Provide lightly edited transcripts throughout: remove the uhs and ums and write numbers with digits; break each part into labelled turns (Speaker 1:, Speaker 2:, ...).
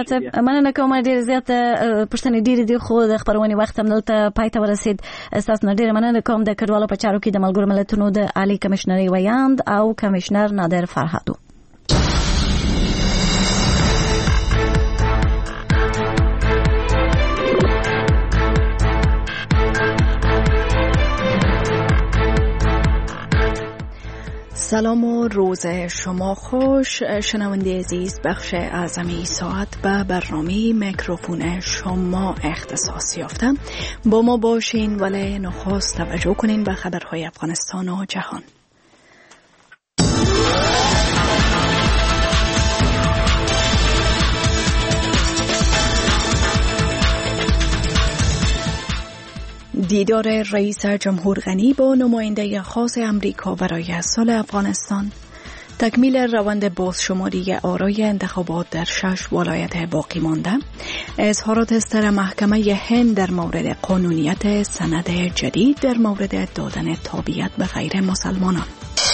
Speaker 1: کاتب مننه کوم ډیر زیات پښتنې ډیر دی خو د خبرونې وخت هم دلته پای ته ورسید. تاسو نه ډیر مننه کوم د کډوالو په چارو کې د ملګرو ملتونو د عالی کمشنري ویاند او کمشنر نادر فرهادو. سلام و روز شما خوش. شنونده عزیز، بخش اعظمی ساعت به برنامه میکروفون شما اختصاص یافتم. با ما باشین ولی نخست توجه کنین به خبرهای افغانستان و جهان. دیدار رئیس جمهور غنی با نماینده خاص امریکا برای سال افغانستان، تکمیل روند بازشماری آرای انتخابات در 6 ولایت باقی مانده، اظهارات صدر محکمه هند در مورد قانونیت سند جدید در مورد دادن تابعیت به غیر مسلمانان.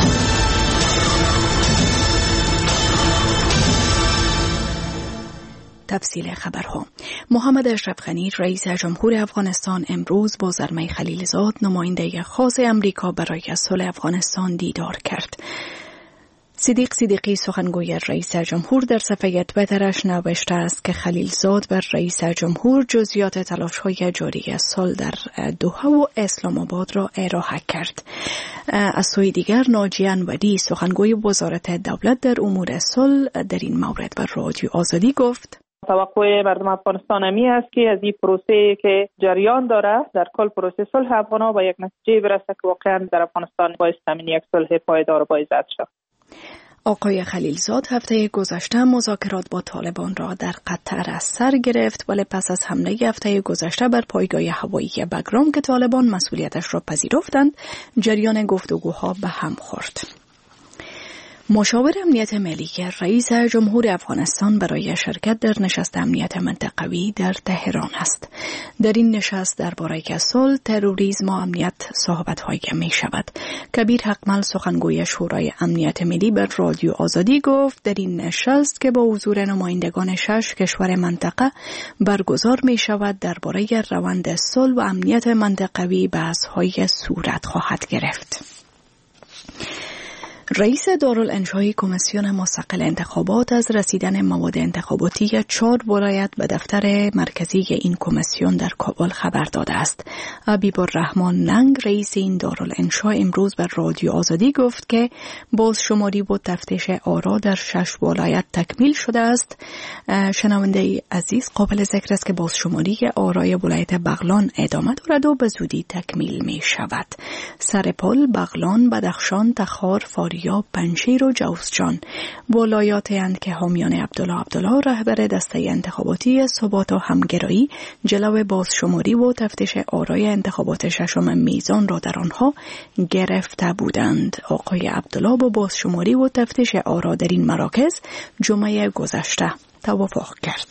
Speaker 1: تفصیل خبرها. محمد اشرف غنی رئیس جمهور افغانستان امروز با زلمه خلیلزاد نماینده خاص امریکا برای صلح افغانستان دیدار کرد. صدیق صدیقی سخنگوی رئیس جمهور در صفحه تویترش نوشته است که خلیلزاد بر رئیس جمهور جزئیات تلاش‌های جاری صلح در دوحه و اسلام آباد را ارائه کرد. از سوی دیگر ناجیه انودی سخنگوی وزارت دولت در امور صلح در این مورد بر رادیو آزادی گفت:
Speaker 2: توقع مردم افغانستان همی است که از این پروسه که جریان داره در کل پروسه صلح افغان‌ها به یک نتیجه برسه که واقعا در افغانستان باعث تامین یک صلح پایدار و باعزت شود.
Speaker 1: آقای خلیلزاد هفته گذشته مذاکرات با طالبان را در قطر از سر گرفت، ولی پس از حمله هفته گذشته بر پایگاه هوایی بگرام که طالبان مسئولیتش را پذیرفتند، جریان گفتگوها به هم خورد. مشاور امنیت ملی رئیس جمهور افغانستان برای شرکت در نشست امنیت منطقوی در تهران است. در این نشست درباره صلح، تروریسم و امنیت صحبت‌هایی می شود. کبیر حقمل سخنگوی شورای امنیت ملی بر رادیو آزادی گفت در این نشست که با حضور نمایندگان 6 کشور منطقه برگزار می شود درباره روند صلح و امنیت منطقوی بحث‌های صورت خواهد گرفت. رئیس دارالانشای کمیسیون مستقل انتخابات از رسیدن مواد انتخاباتی 4 ولایت به دفتر مرکزی این کمیسیون در کابل خبر داده است. حبیب الرحمن ننگ رئیس این دارالانشا امروز بر رادیو آزادی گفت که بازشماری و تفتیش آرا در 6 ولایت تکمیل شده است. شنونده عزیز، قابل ذکر است که بازشماری آرای ولایت بغلان ادامه دارد و به زودی تکمیل می شود. سرپل، بغلان، بدخشان، تخار، یا پنشیر و جوزجان ولایاتی اند که حامیان عبدالله رهبر دسته انتخاباتی ثبات و همگرایی جلو بازشماری و تفتیش آرای انتخابات 6 میزان را در آنها گرفته بودند. آقای عبدالله با بازشماری و تفتیش آرا در این مراکز جمعه گذشته توافق کرد.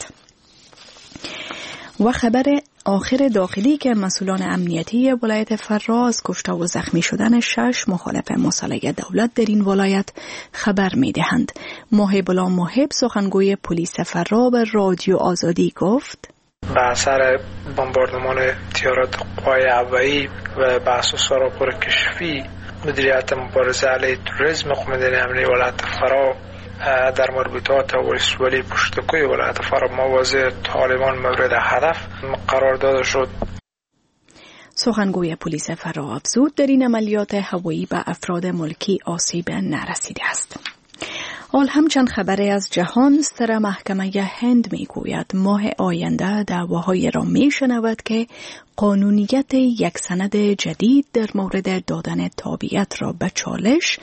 Speaker 1: و خبر آخر داخلی که مسئولان امنیتی ولایت فرا از کشته و زخمی شدن 6 مخالف مصالحه دولت در این ولایت خبر می دهند. محب الله محب سخنگوی پلیس فرا به رادیو آزادی گفت:
Speaker 3: به اثر بمباردمان تیارات قوای هوایی و بحث و سراغ کشفی مدیریت مبارزه علیه تروریسم قومندان امنیتی ولایت فرا در مربوطات ولسوالی پشتکوی ولایت فرا مواضع طالبان مورد هدف قرار داده شد.
Speaker 1: سخنگوی پلیس فرا افزود در این عملیات هوایی به افراد ملکی آسیب نرسیده است. حال همچند خبری از جهان، صدر محکمه هند میگوید ماه آینده دعواهایی را میشنود که قانونیت یک سند جدید در مورد دادن تابعیت را به چالش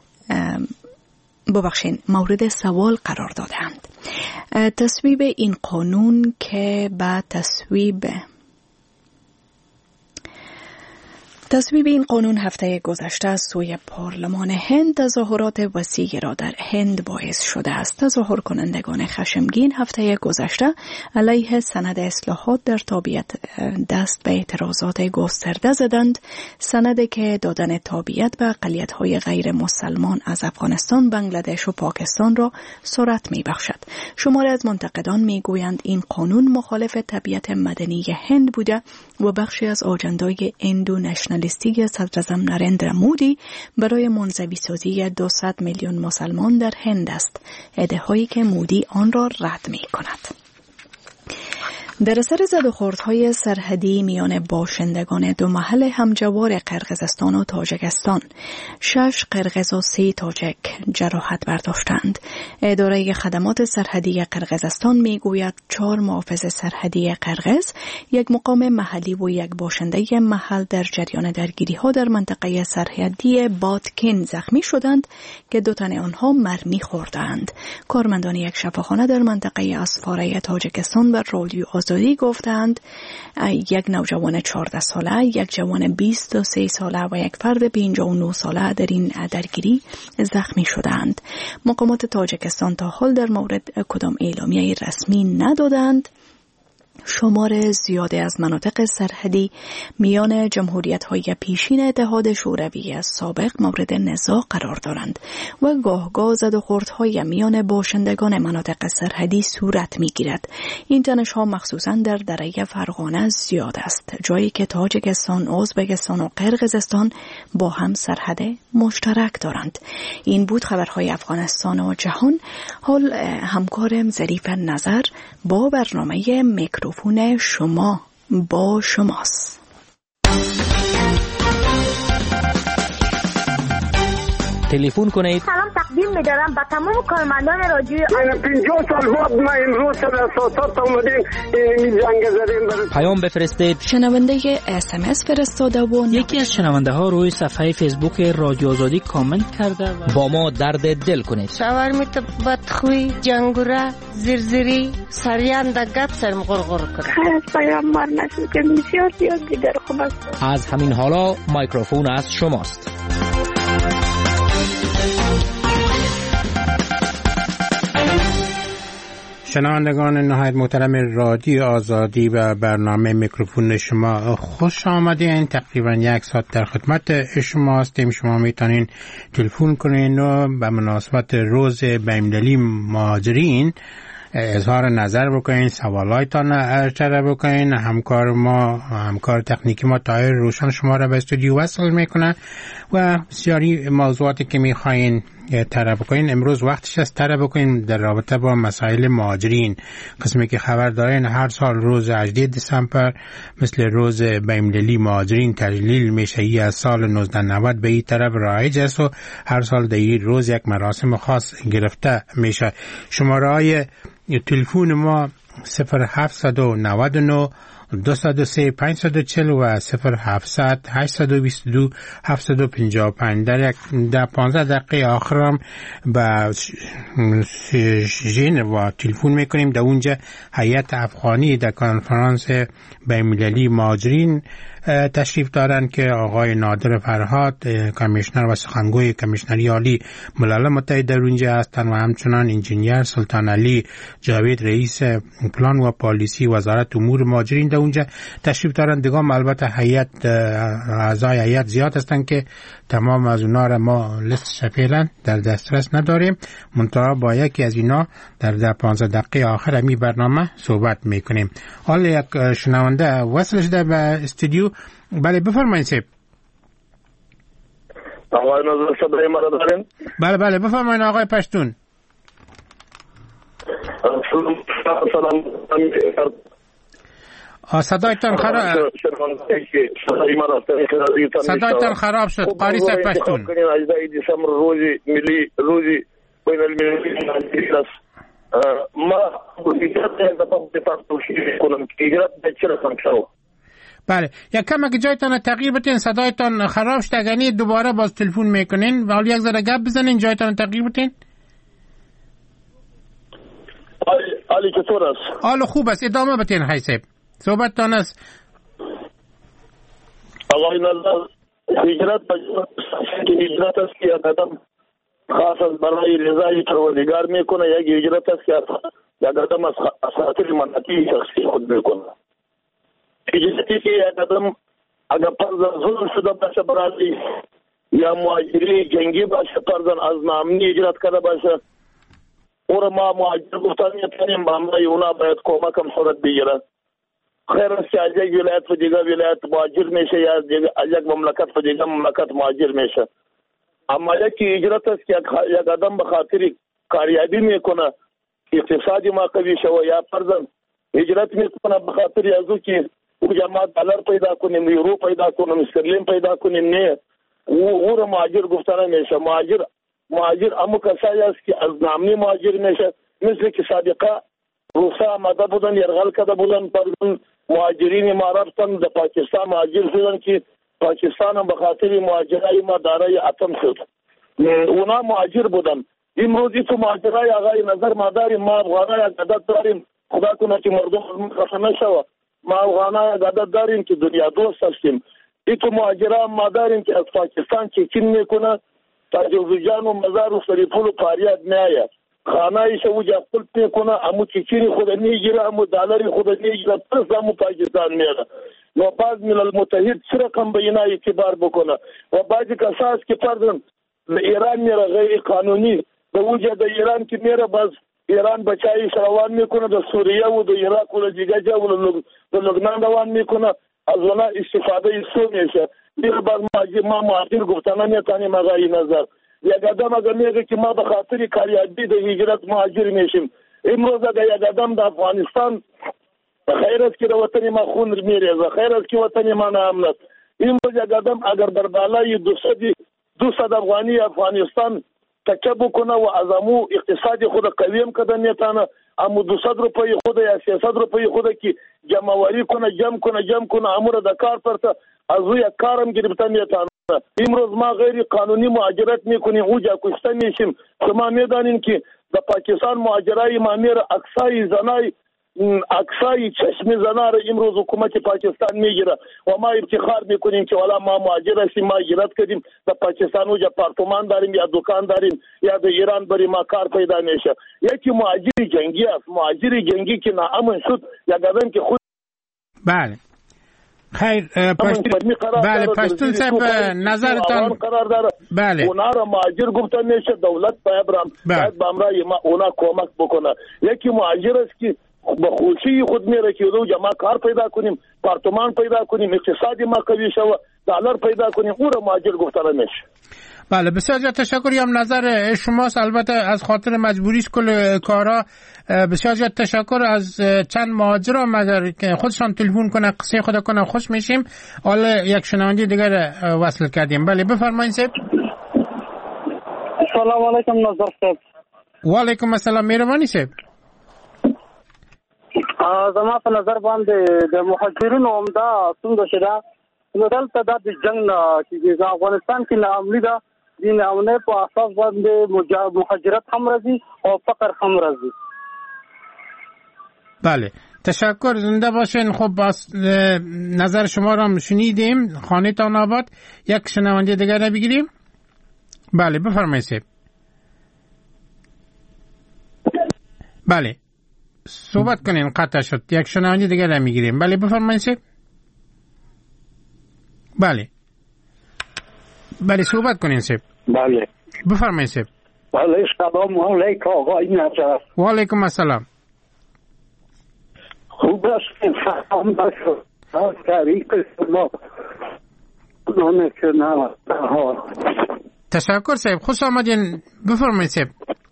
Speaker 1: مورد سوال قرار دادند. تصویب این قانون که به تصویب تصویب این قانون هفته گذشته از سوی پارلمان هند تظاهرات وسیعی را در هند باعث شده است. تظاهر کنندگان خشمگین هفته گذشته علیه سند اصلاحات در تابعیت دست به اعتراضات گسترده زدند. سندی که دادن تابعیت به اقلیت‌های غیر مسلمان از افغانستان، بنگلادش و پاکستان را سرعت می‌بخشد. شماری از منتقدان می‌گویند این قانون مخالف طبیعت مدنی هند بوده و بخشی از آجندای اندو نشنالیستی صدراعظم نریندرا مودی برای منزوی سازی 200 میلیون مسلمان در هند است. ایده‌هایی که مودی آن را رد می‌کند. در اثر زدوخوردهای سرحدی میان باشندگان دو محل همجوار قرقیزستان و تاجیکستان 6 قرقیز و 3 تاجیک جراحت برداشتند. اداره خدمات سرحدی قرقیزستان میگوید 4 محافظ سرحدی قرقیز، 1 مقام محلی و 1 باشنده محل در جریان درگیری‌ها در منطقه سرحدی باتکین زخمی شدند که 2 تن آنها مرمی خوردند. کارمندان یک شفاخانه در منطقه اسفاره تاجیکستان بر رادیو آزادی گفتند 1 نوجوان 14 ساله، 1 جوان 23 ساله و 1 فرد 59 ساله در این درگیری زخمی شدند. مقامات تاجیکستان تا حال در مورد کدام اعلامیه رسمی ندادند. شمار زیادی از مناطق سرحدی میان جمهوریت‌های پیشین اتحاد شوروی سابق مورد نزاع قرار دارند و گاه زدوخوردهای میان باشندگان مناطق سرحدی صورت می‌گیرد. این تنش‌ها مخصوصاً در دره فرغانه زیاد است، جایی که تاجیکستان، ازبکستان و قرقیزستان با هم سرحد مشترک دارند. این بود خبرهای افغانستان و جهان. حال همکارم ظریف نظر با برنامه میکروفون شما با شماست.
Speaker 4: تلفن کنید.
Speaker 5: سلام تقدیم می‌دارم به تمام کارمندان رادیو.
Speaker 6: 50 سال بعد ما امروز سر اساسات اومدیم این جنگ زدیم.
Speaker 4: پیام بفرستید.
Speaker 1: شنونده SMS فرستاده و
Speaker 7: یکی از شنونده ها روی صفحه فیسبوک رادیو آزادی کامنت کرده و
Speaker 4: با ما درد دل کنید.
Speaker 8: شاورمیت بدخوی، جنگوره، زرزری، سریان دا گپ سرم غرغر کرد.
Speaker 9: خیلی پیامبر نشد که بسیار زیاد دیگر خوب است.
Speaker 4: از همین حالا میکروفون از شماست.
Speaker 10: شنوندگان نهایت محترم رادیو آزادی و برنامه میکروفون شما خوش آمدین. تقریبا 1 ساعت در خدمت شما هستیم. شما میتونین تلفن کنین و به مناسبت روز بین‌المللی مهاجرین اظهار نظر بکنین، سوالایتان ارشد بکنین. همکار تکنیکی ما طاهر روشن شما را به استودیو وصل میکنه و بسیاری موضوعاتی که میخواین طرح بکنین. امروز وقتش است طرح بکنین در رابطه با مسائل مهاجرین. قسمی که خبر دارین هر سال روز 18 دسامبر مثل روز بین‌المللی مهاجرین تحلیل میشه. ای از سال 1990 به این طرف رایج است و هر سال در این روز یک مراسم خاص گرفته میشه. شماره های تلفن ما 0799 203 540 و 0700 822 755. در 15 دقیقه آخرم با ژنو تلفن میکنیم. در اونجا هیئت افغانی در کنفرانس بین‌المللی مهاجرین تشریف دارن که آقای نادر فرهاد کمیشنر و سخنگوی کمیشنری عالی ملل متحد در اونجا هستند و همچنان انجینیر سلطان علی جاوید رئیس پلان و پالیسی وزارت امور مهاجرین در اونجا تشریف دارن. دیگه البته هیئت اعضای هیئت زیاد هستند که تمام از اونا را ما لیست فعلا در دسترس نداریم. منتها با یکی از اینا در 15 دقیقه آخر همی برنامه صحبت میکنیم. حالا یک شنونده وصل شده به استودیو. بله بفرمایید سیب.
Speaker 6: آقای نظر صدای مرا دارین؟
Speaker 10: بله بفرمایید آقای پشتون. صدایتان خراب شد قاری صاحب پشتون.
Speaker 6: 18 دسامبر روزی بین المللی است. ما هجرت در پاکستان توشیح کنم که هجرت به چه رسم شد.
Speaker 10: بله یک کم اگه جایتان تغییر بتین، صدایتان خراب شد. اگه دوباره باز تلفن میکنین و حالا یک ذره گپ بزنین جایتان تغییر بتین.
Speaker 6: علی چطور است؟
Speaker 10: حال خوب است. ادامه بتین های صاحب صحبتتان است.
Speaker 6: آقای نظر هجرت هجرت است که یک آدم خاص از برای رضای پروردگار میکنه، یک هجرت است که یک آدم از خاطر منافع شخصی خود میکنه. هجرتی که یک آدم اگر فرض ظلم شده باشه برای یا مهاجری جنگی باشه، فرضاً از نامنی هجرت کرده باشه، او ما مهاجر گفتن میتونیم با همراه اونا باید کمک هم صورت بگیره. خیر است که از یک ولایت و دیگر ولایت مهاجر میشه یا از یک مملکت و دیگر مملکت مهاجر میشه. اما یکی هجرت است که یک آدم به خاطر کاریابی میکنه، اقتصادی ما قوی شوه، یا فرضاً هجرت میکنه به خاطر ازو که او جماعت دلار پیدا کنیم، یورو پیدا کنیم، استرلین پیدا کنیم، نه او رو مهاجر گفتن میشه. مهاجر امو کسایی است که از نامنی مهاجر میشه، مثل که سابقه روسا آمده بودن یرغل کرده بودن، پر مهاجرین ما رفتن در پاکستان مهاجر شدن که پاکستان هم به خاطر مهاجرای ما دارای اتم شد. اونا مهاجر بودن. امروزی تو مهاجرای آقای نظر ما داریم، ما افغانای عدد داریم، خدا کنه که مردم خفه نشوه، ما افغانای عدد داریم که دنیا دوست هستیم. ای تو مهاجرای ما داریم که از پاکستان چکین میکنه، تاجوزجان و مزار و سریپول و پاریاد میآید، خانهایش او جفت میکنه، امو چکینی خود میگیره، امو دلاری خود میگیره، پس امو پاکستان میره. و بعض ملل متحد چه رقم به اینا اعتبار بکنه و بعضی کساس که پردن به ایران میره غیر قانونی، به وجه در ایران که میره باز ایران بچایش روان میکنه، در سوریه و در عراق و در دیگه و در لبنان روان میکنه، از اونا استفاده سو میشه. میره باز ما مهاجر گفتن نمیتانیم آقای نظر. یک آدم اگر میگه که ما به خاطر کاریابی در هجرت مهاجر میشیم، امروز اگر یک آدم در افغانستان خیر است که در وطن ما خون میریزه، خیر است که وطن ما نامنت، امروز یک آدم اگر در بالای 200 افغانی افغانستان تکه بکنه و از امو اقتصادی خود قویم کده میتانه، امو 200 روپای خود یا 300 روپای خود که جمعواری کنه، جمع کنه امو را در کار پرته، از او یک کارم گرفته میتانه. امروز ما غیر قانونی مهاجرت میکنیم، اوجا کشته میشیم. شما میدانین که در پاکستان مهاجرای ما میره اکسای چشم زنا را امروز حکومت پاکستان میگیره و ما افتخار میکنیم که والا ما مهاجر هستیم، ما هجرت کردیم در پاکستان، اوجا پارتمان داریم یا دکان داریم یا در ایران بریم ما کار پیدا میشه. یکی مهاجر جنگی است، مهاجر جنگی که ناامن شد یک آدم که خود
Speaker 10: بله خیر بله پشتون صاحب نظرتان بله
Speaker 6: اونا را مهاجر گفته میشه، دولت باید برای ما اونا کمک بکنه. یکی مهاجر است که به خوشی خود میره که دو جمع کار پیدا کنیم، پارتمان پیدا کنیم، اقتصادی ما قوی شوه، دلار پیدا کنیم، او را مهاجر گفتن میشه.
Speaker 10: بله بسیار زیاد تشکر. هم نظر شماست، البته از خاطر مجبوریش کل کارا. بسیار زیاد تشکر از چند مهاجر هم اگر خودشان تلفن کنه قصه خود کنه خوش میشیم. حالا یک شنونده دیگر وصل کردیم. بله بفرمایید صاحب.
Speaker 11: سلام علیکم نظر صاحب.
Speaker 10: و علیکم السلام. مهربانی صاحب.
Speaker 11: زما په نظر باندې د مهاجرینو عمده څنګه شدا نو دلته د جنگ چې افغانستان کې ناامني ده، د ناامنۍ په اساس باندې مهاجرت هم راځي او فقر هم راځي.
Speaker 10: بله تشکر، زنده باشین. خب نظر شما را هم شنیدیم، خانه تان آباد. یک شنونده دیگر بگیریم. بله بفرمایید صاحب. بله صحبت کنین، قطع شد. یک شنونده دیگر میگیریم. بله بفرمایید صاحب. بله صحبت کنین صاحب.
Speaker 11: بله
Speaker 10: بفرمایید صاحب.
Speaker 11: بله سلام علیکم آقای نجار.
Speaker 10: و علیکم السلام.
Speaker 11: خوب است سلام باشد از طریق شما
Speaker 10: تشکر صاحب، خوش آمدین. بفرمایید صاحب.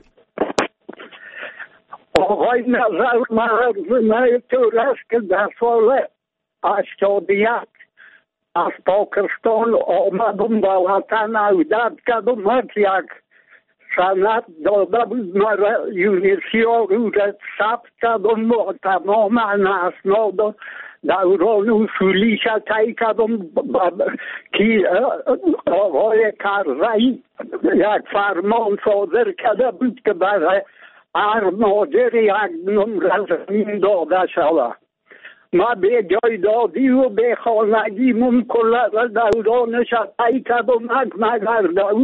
Speaker 11: آقای نظر من طور است که در سال 81 از پاکستان آمدم به وطن عودت کردم. یک سند داده بود مرا یونیسیا رو ثبت کردم و تمام اسناد دوران اصولی طی کردم که آقای کرزی یک فرمان صادر کرده بود که برای هر مهاجر یک نمره زمین داده شود
Speaker 12: ما به جایدادی و به خانگی کل دوران شدهی کردم مگر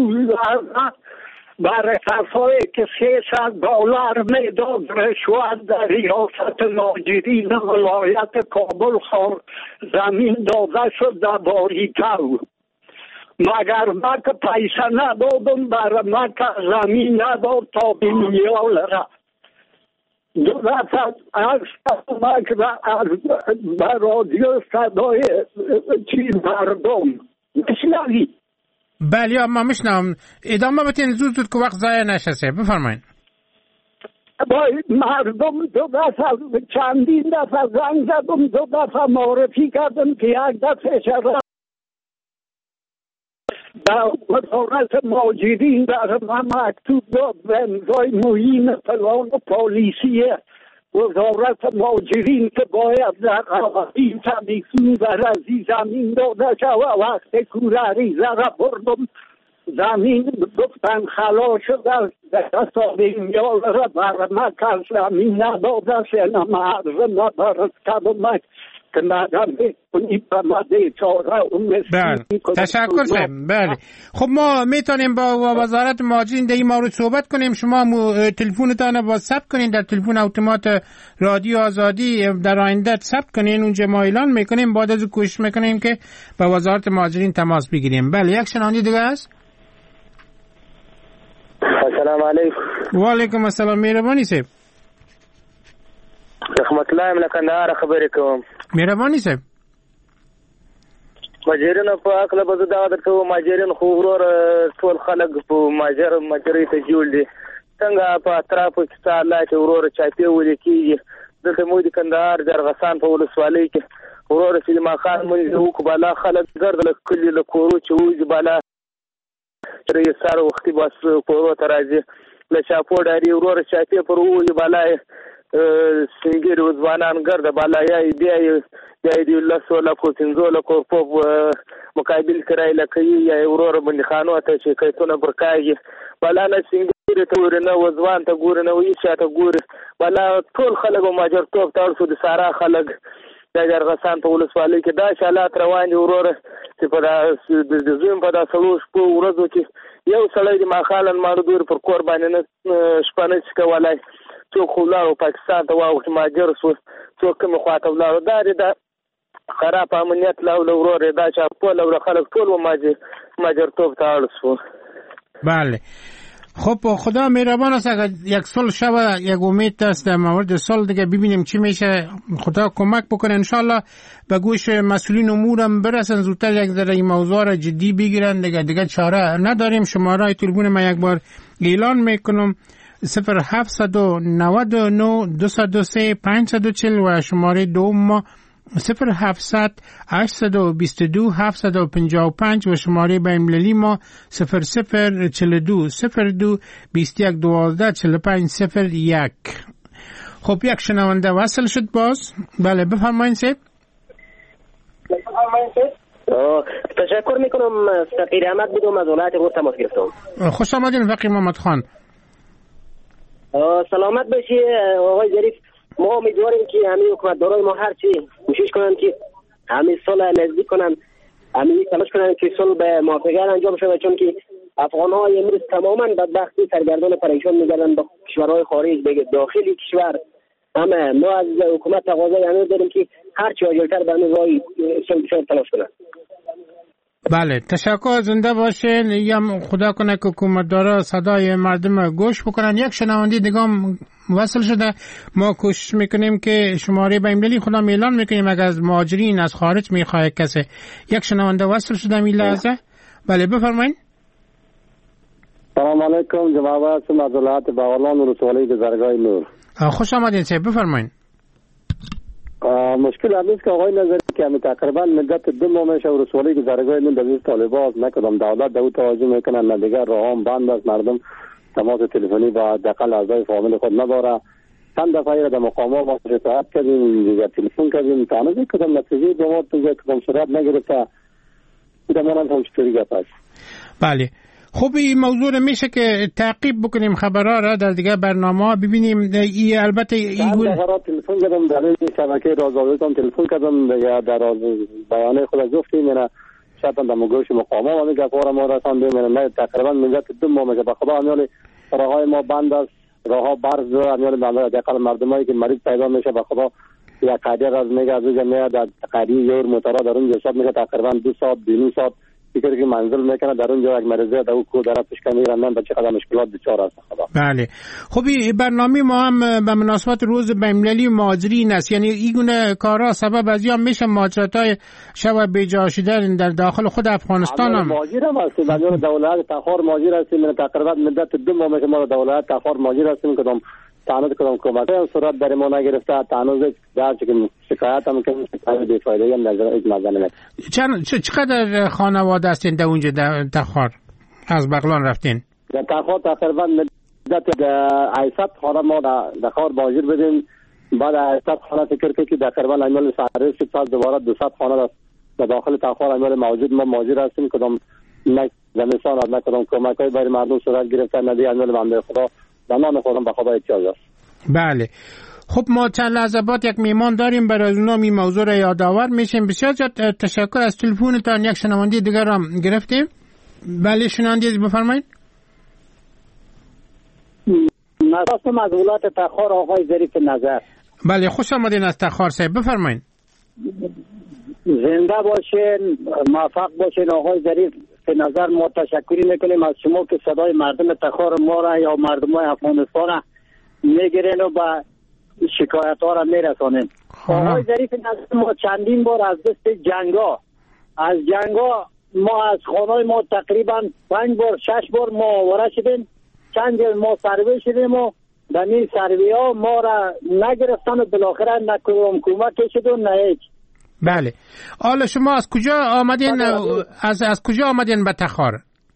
Speaker 12: برای صفایی که $300 میداد رشوت در ریاست ناجرین ولایت کابل زمین داده شد در باریکو. مگر من که پیسه ندادم برای من که زمین نداد تا بیمیال را دو دفعه از رادیو صدای چیز مردم میشنوی؟
Speaker 10: بله ما میشنم. ادامه بتین زود که وقت ضایع نشه. بفرمایید.
Speaker 12: مردم دو دفعه چندین دفعه زنگ زدم، دو دفعه معرفی کردم که یک دفعه شد در وزارت ماجرین در من مکتوب داد به امضای معین فلان پالیسیه وزارت ماجرین که باید در قوانین تمیزون در ازی زمین داده شد. وقت کوره را بردم زمین گفتن خلا شد در سالیمیال را بر مکر زمین نداده شد. مرز ندارد کدومک که مدام کنی بمده چاره
Speaker 10: تشکر سیم. بله خب ما میتونیم با وزارت ماجرین در این مورد صحبت کنیم. شما تلفنتان با ثبت کنین در تلفن اتومات رادیو آزادی در آینده ثبت کنین، اونجا ما اعلان میکنیم، بعد از کوشش میکنیم که با وزارت ماجرین تماس بگیریم. بله یک شنونده دیگه است.
Speaker 13: السلام علیکم.
Speaker 10: و علیکم السلام. مهربانی سیم.
Speaker 13: رحمت الله ملکندار خبرې کوم.
Speaker 10: مهرباني صاحب.
Speaker 13: ماجرین په اکله به دا درته ماجرین خو ورور ټول خلک په ماجرې ته جوړ دي. څنګه په اطرافو کې الله چې ورور چاپی ولې کیږي. دلته مو د کندهار درغسان په ولسوالۍ کې ورور سلیمان خان مونږ وک بالا خلک ګرځل کلی له کورو چې وځي بالا ترې سره وختي بس کورو ته راځي له چاپو ډاری ورور چاپی پر وځي بالا سنگیر و ځوانان ګرځي بالا یا دی الله سولا کو تنزول کو په مقابل کرای لکه یا ورور باندې خانو ته چې کیتونه برکایي بالا نه سنگیر ته ورنه و ځوان ته ګور نه وي چې ته ګور بالا ټول خلک ماجر توپ تاسو د سارا خلک د درغسان په ولسوالۍ کې دا شالات روان دي ورور چې په د زوم په داسلو شپو ورځو کې یو سړی د ماخالن ماردور پر کور باندې نه شپانه څکولای څوک خلاو پاکستان ته واو چې ماجر سو څوک کوم خواته ولاړ دا خراب امنیت لا ورور دا چې په لور خلک ټول ماجر توپ ته اړسو.
Speaker 10: بله خب خدا مهربان است. اگر یک سال شوه یک امید است در مورد سال دیگه ببینیم چی میشه. خدا کمک بکنه انشالله به گوش مسئولین امورم برسن زودتر یک ذره این موضوع را جدی بگیرن. دیگه چاره نداریم. شماره تلفن ما یک بار اعلان میکنم 0799 203 540 و شماره دوم 0700 822 755 و شماره بین‌المللی ما 0042 02 21 12 45 01. خب یک شنونده وصل شد باز. بله بفرمایید سید.
Speaker 14: تشکر میکنم. فقیر احمد بودم از ولایت غور تماس گرفتم.
Speaker 10: خوش آمدین فقیر محمد خان.
Speaker 14: سلامت باشی آقای ظریف. ما امیدواریم که همین حکومتدارای ما هرچی کوشش کنن که همین صلح نزدیک کنن، همین تلاش کنن که صلح به موافقت انجام شود، چون که افغان‌ها امروز تماما بدبختی سرگردان پریشان می‌گردن با کشورهای خارج به داخلی کشور. همه ما از حکومت تقاضای همین داریم که هرچی عاجل‌تر به همین راه صلح تلاش کنن.
Speaker 10: بله تشکر. زنده باشین. یا خدا کنه که حکومتدارا صدای مردم گوش بکنن. یک شنونده دیگه وصل شده. ما کوشش میکنیم که شماره بین‌المللی خدا اعلان میکنیم اگر از مهاجرین از خارج میخواد کسی. یک شنونده وصل شده این لحظه. بله بفرمایید.
Speaker 15: سلام علیکم جناب هستم از ولایت بغلان ولسوالی گذرگاه نور.
Speaker 10: خوش آمدین سید بفرمایید.
Speaker 15: مشکل همیست که آقای نظری که همی تقریبا مدت 2 ماه میشه ولسوالی گذرگاه نور در طالبان نکدام دولت دو توجه میکنن نه دیگر راهام بند است. مردم تماس تلفنی با دقل اعضای فامیل خود نداره. چند دفعه را در مقامات ما شکایت کردیم، دیگر تلفن کردیم، تانه کدام نتیجه به ما تو کدام صورت نگرفته. بودم هم چطوری گپ است.
Speaker 10: بله خب این موضوع میشه که تعقیب بکنیم خبرها را در دیگه برنامه ببینیم. ای البته
Speaker 15: ایگون تلفن کردم در شبکه رازآویزتان تلفن کردم یا در بیانیه خود گفتیم نه شاید در مگوش مقامه و میگه فورا ما رساندیم نه تقریبا مدت 2 ماه میگه به خدا امیال راههای ما بند است، راهها برز امیال بند دقیقا مردمایی که مریض پیدا میشه به خدا یا قادر از میگه از جمعه در تقریبا یور موتورا در اونجا شب میگه تقریبا 2 ساعت 2.5 ساعت فکر که منزل میکنه در اونجا یک مریضه در کو دراتش کمیرن به چقدر مشکلات دچار است خدا.
Speaker 10: بله خب این برنامه ما هم به مناسبت روز بین‌المللی مهاجرین است، یعنی این گونه کارا سبب از یا میشه مهاجرت‌های شب بی‌جا شدن در داخل خود افغانستان هم
Speaker 15: مهاجر هم است. در دولت تخار مهاجر هستیم تقریبا مدت 2 ماه که ما دولت تخار مهاجر هستیم کدام تانوز کدام کمک صورت در ما نگرفته تانوز در که شکایت هم کنیم که بی‌فایده هم نظر نمیاد.
Speaker 10: چقدر خانواده هستین در اونجا در تخار از بغلان رفتین؟
Speaker 15: در تخار تقریبا مدت 800 خانه ما در تخار مهاجر بدیم. بعد 800 خانه فکر که تقریبا امیال سرریز شد سال دوباره 200 خانه در داخل تخار امیال موجود ما مهاجر هستیم کدام نه زمستان نه کدام کمک‌های برای مردم صورت گرفته ندی امیال بنده خدا زنان خودم به خدا احتیاج است.
Speaker 10: بله خب ما چند لحظه بعد یک میمان داریم برای اونم این موضوع را یادآور میشیم. بسیار تشکر از تلفنتان. یک شنونده دیگر هم گرفتیم. بله شنونده بفرمایید.
Speaker 11: نظرم از ولایت تخار آقای ظریف نظر.
Speaker 10: بله خوش آمدین از تخار صاحب بفرمایید.
Speaker 11: زنده باشین موفق باشین آقای ظریف نظر. ما تشکری میکنیم از شما که صدای مردم تخار ما را یا مردمای افغانستان را میگیرین و با شکایت ها را میرسانین. آقای ظریف نظر ما چندین بار از دست جنگا ما از خانه ما تقریبا 5 بار 6 بار ما آواره شدیم. چند جا ما سروی شدیم و در این سروی ها ما را نگرفتن و بالاخره نه کمک شد و نه هیچ.
Speaker 10: بله حالا شما از کجا آمدین؟ از کجا آمدین به تخار؟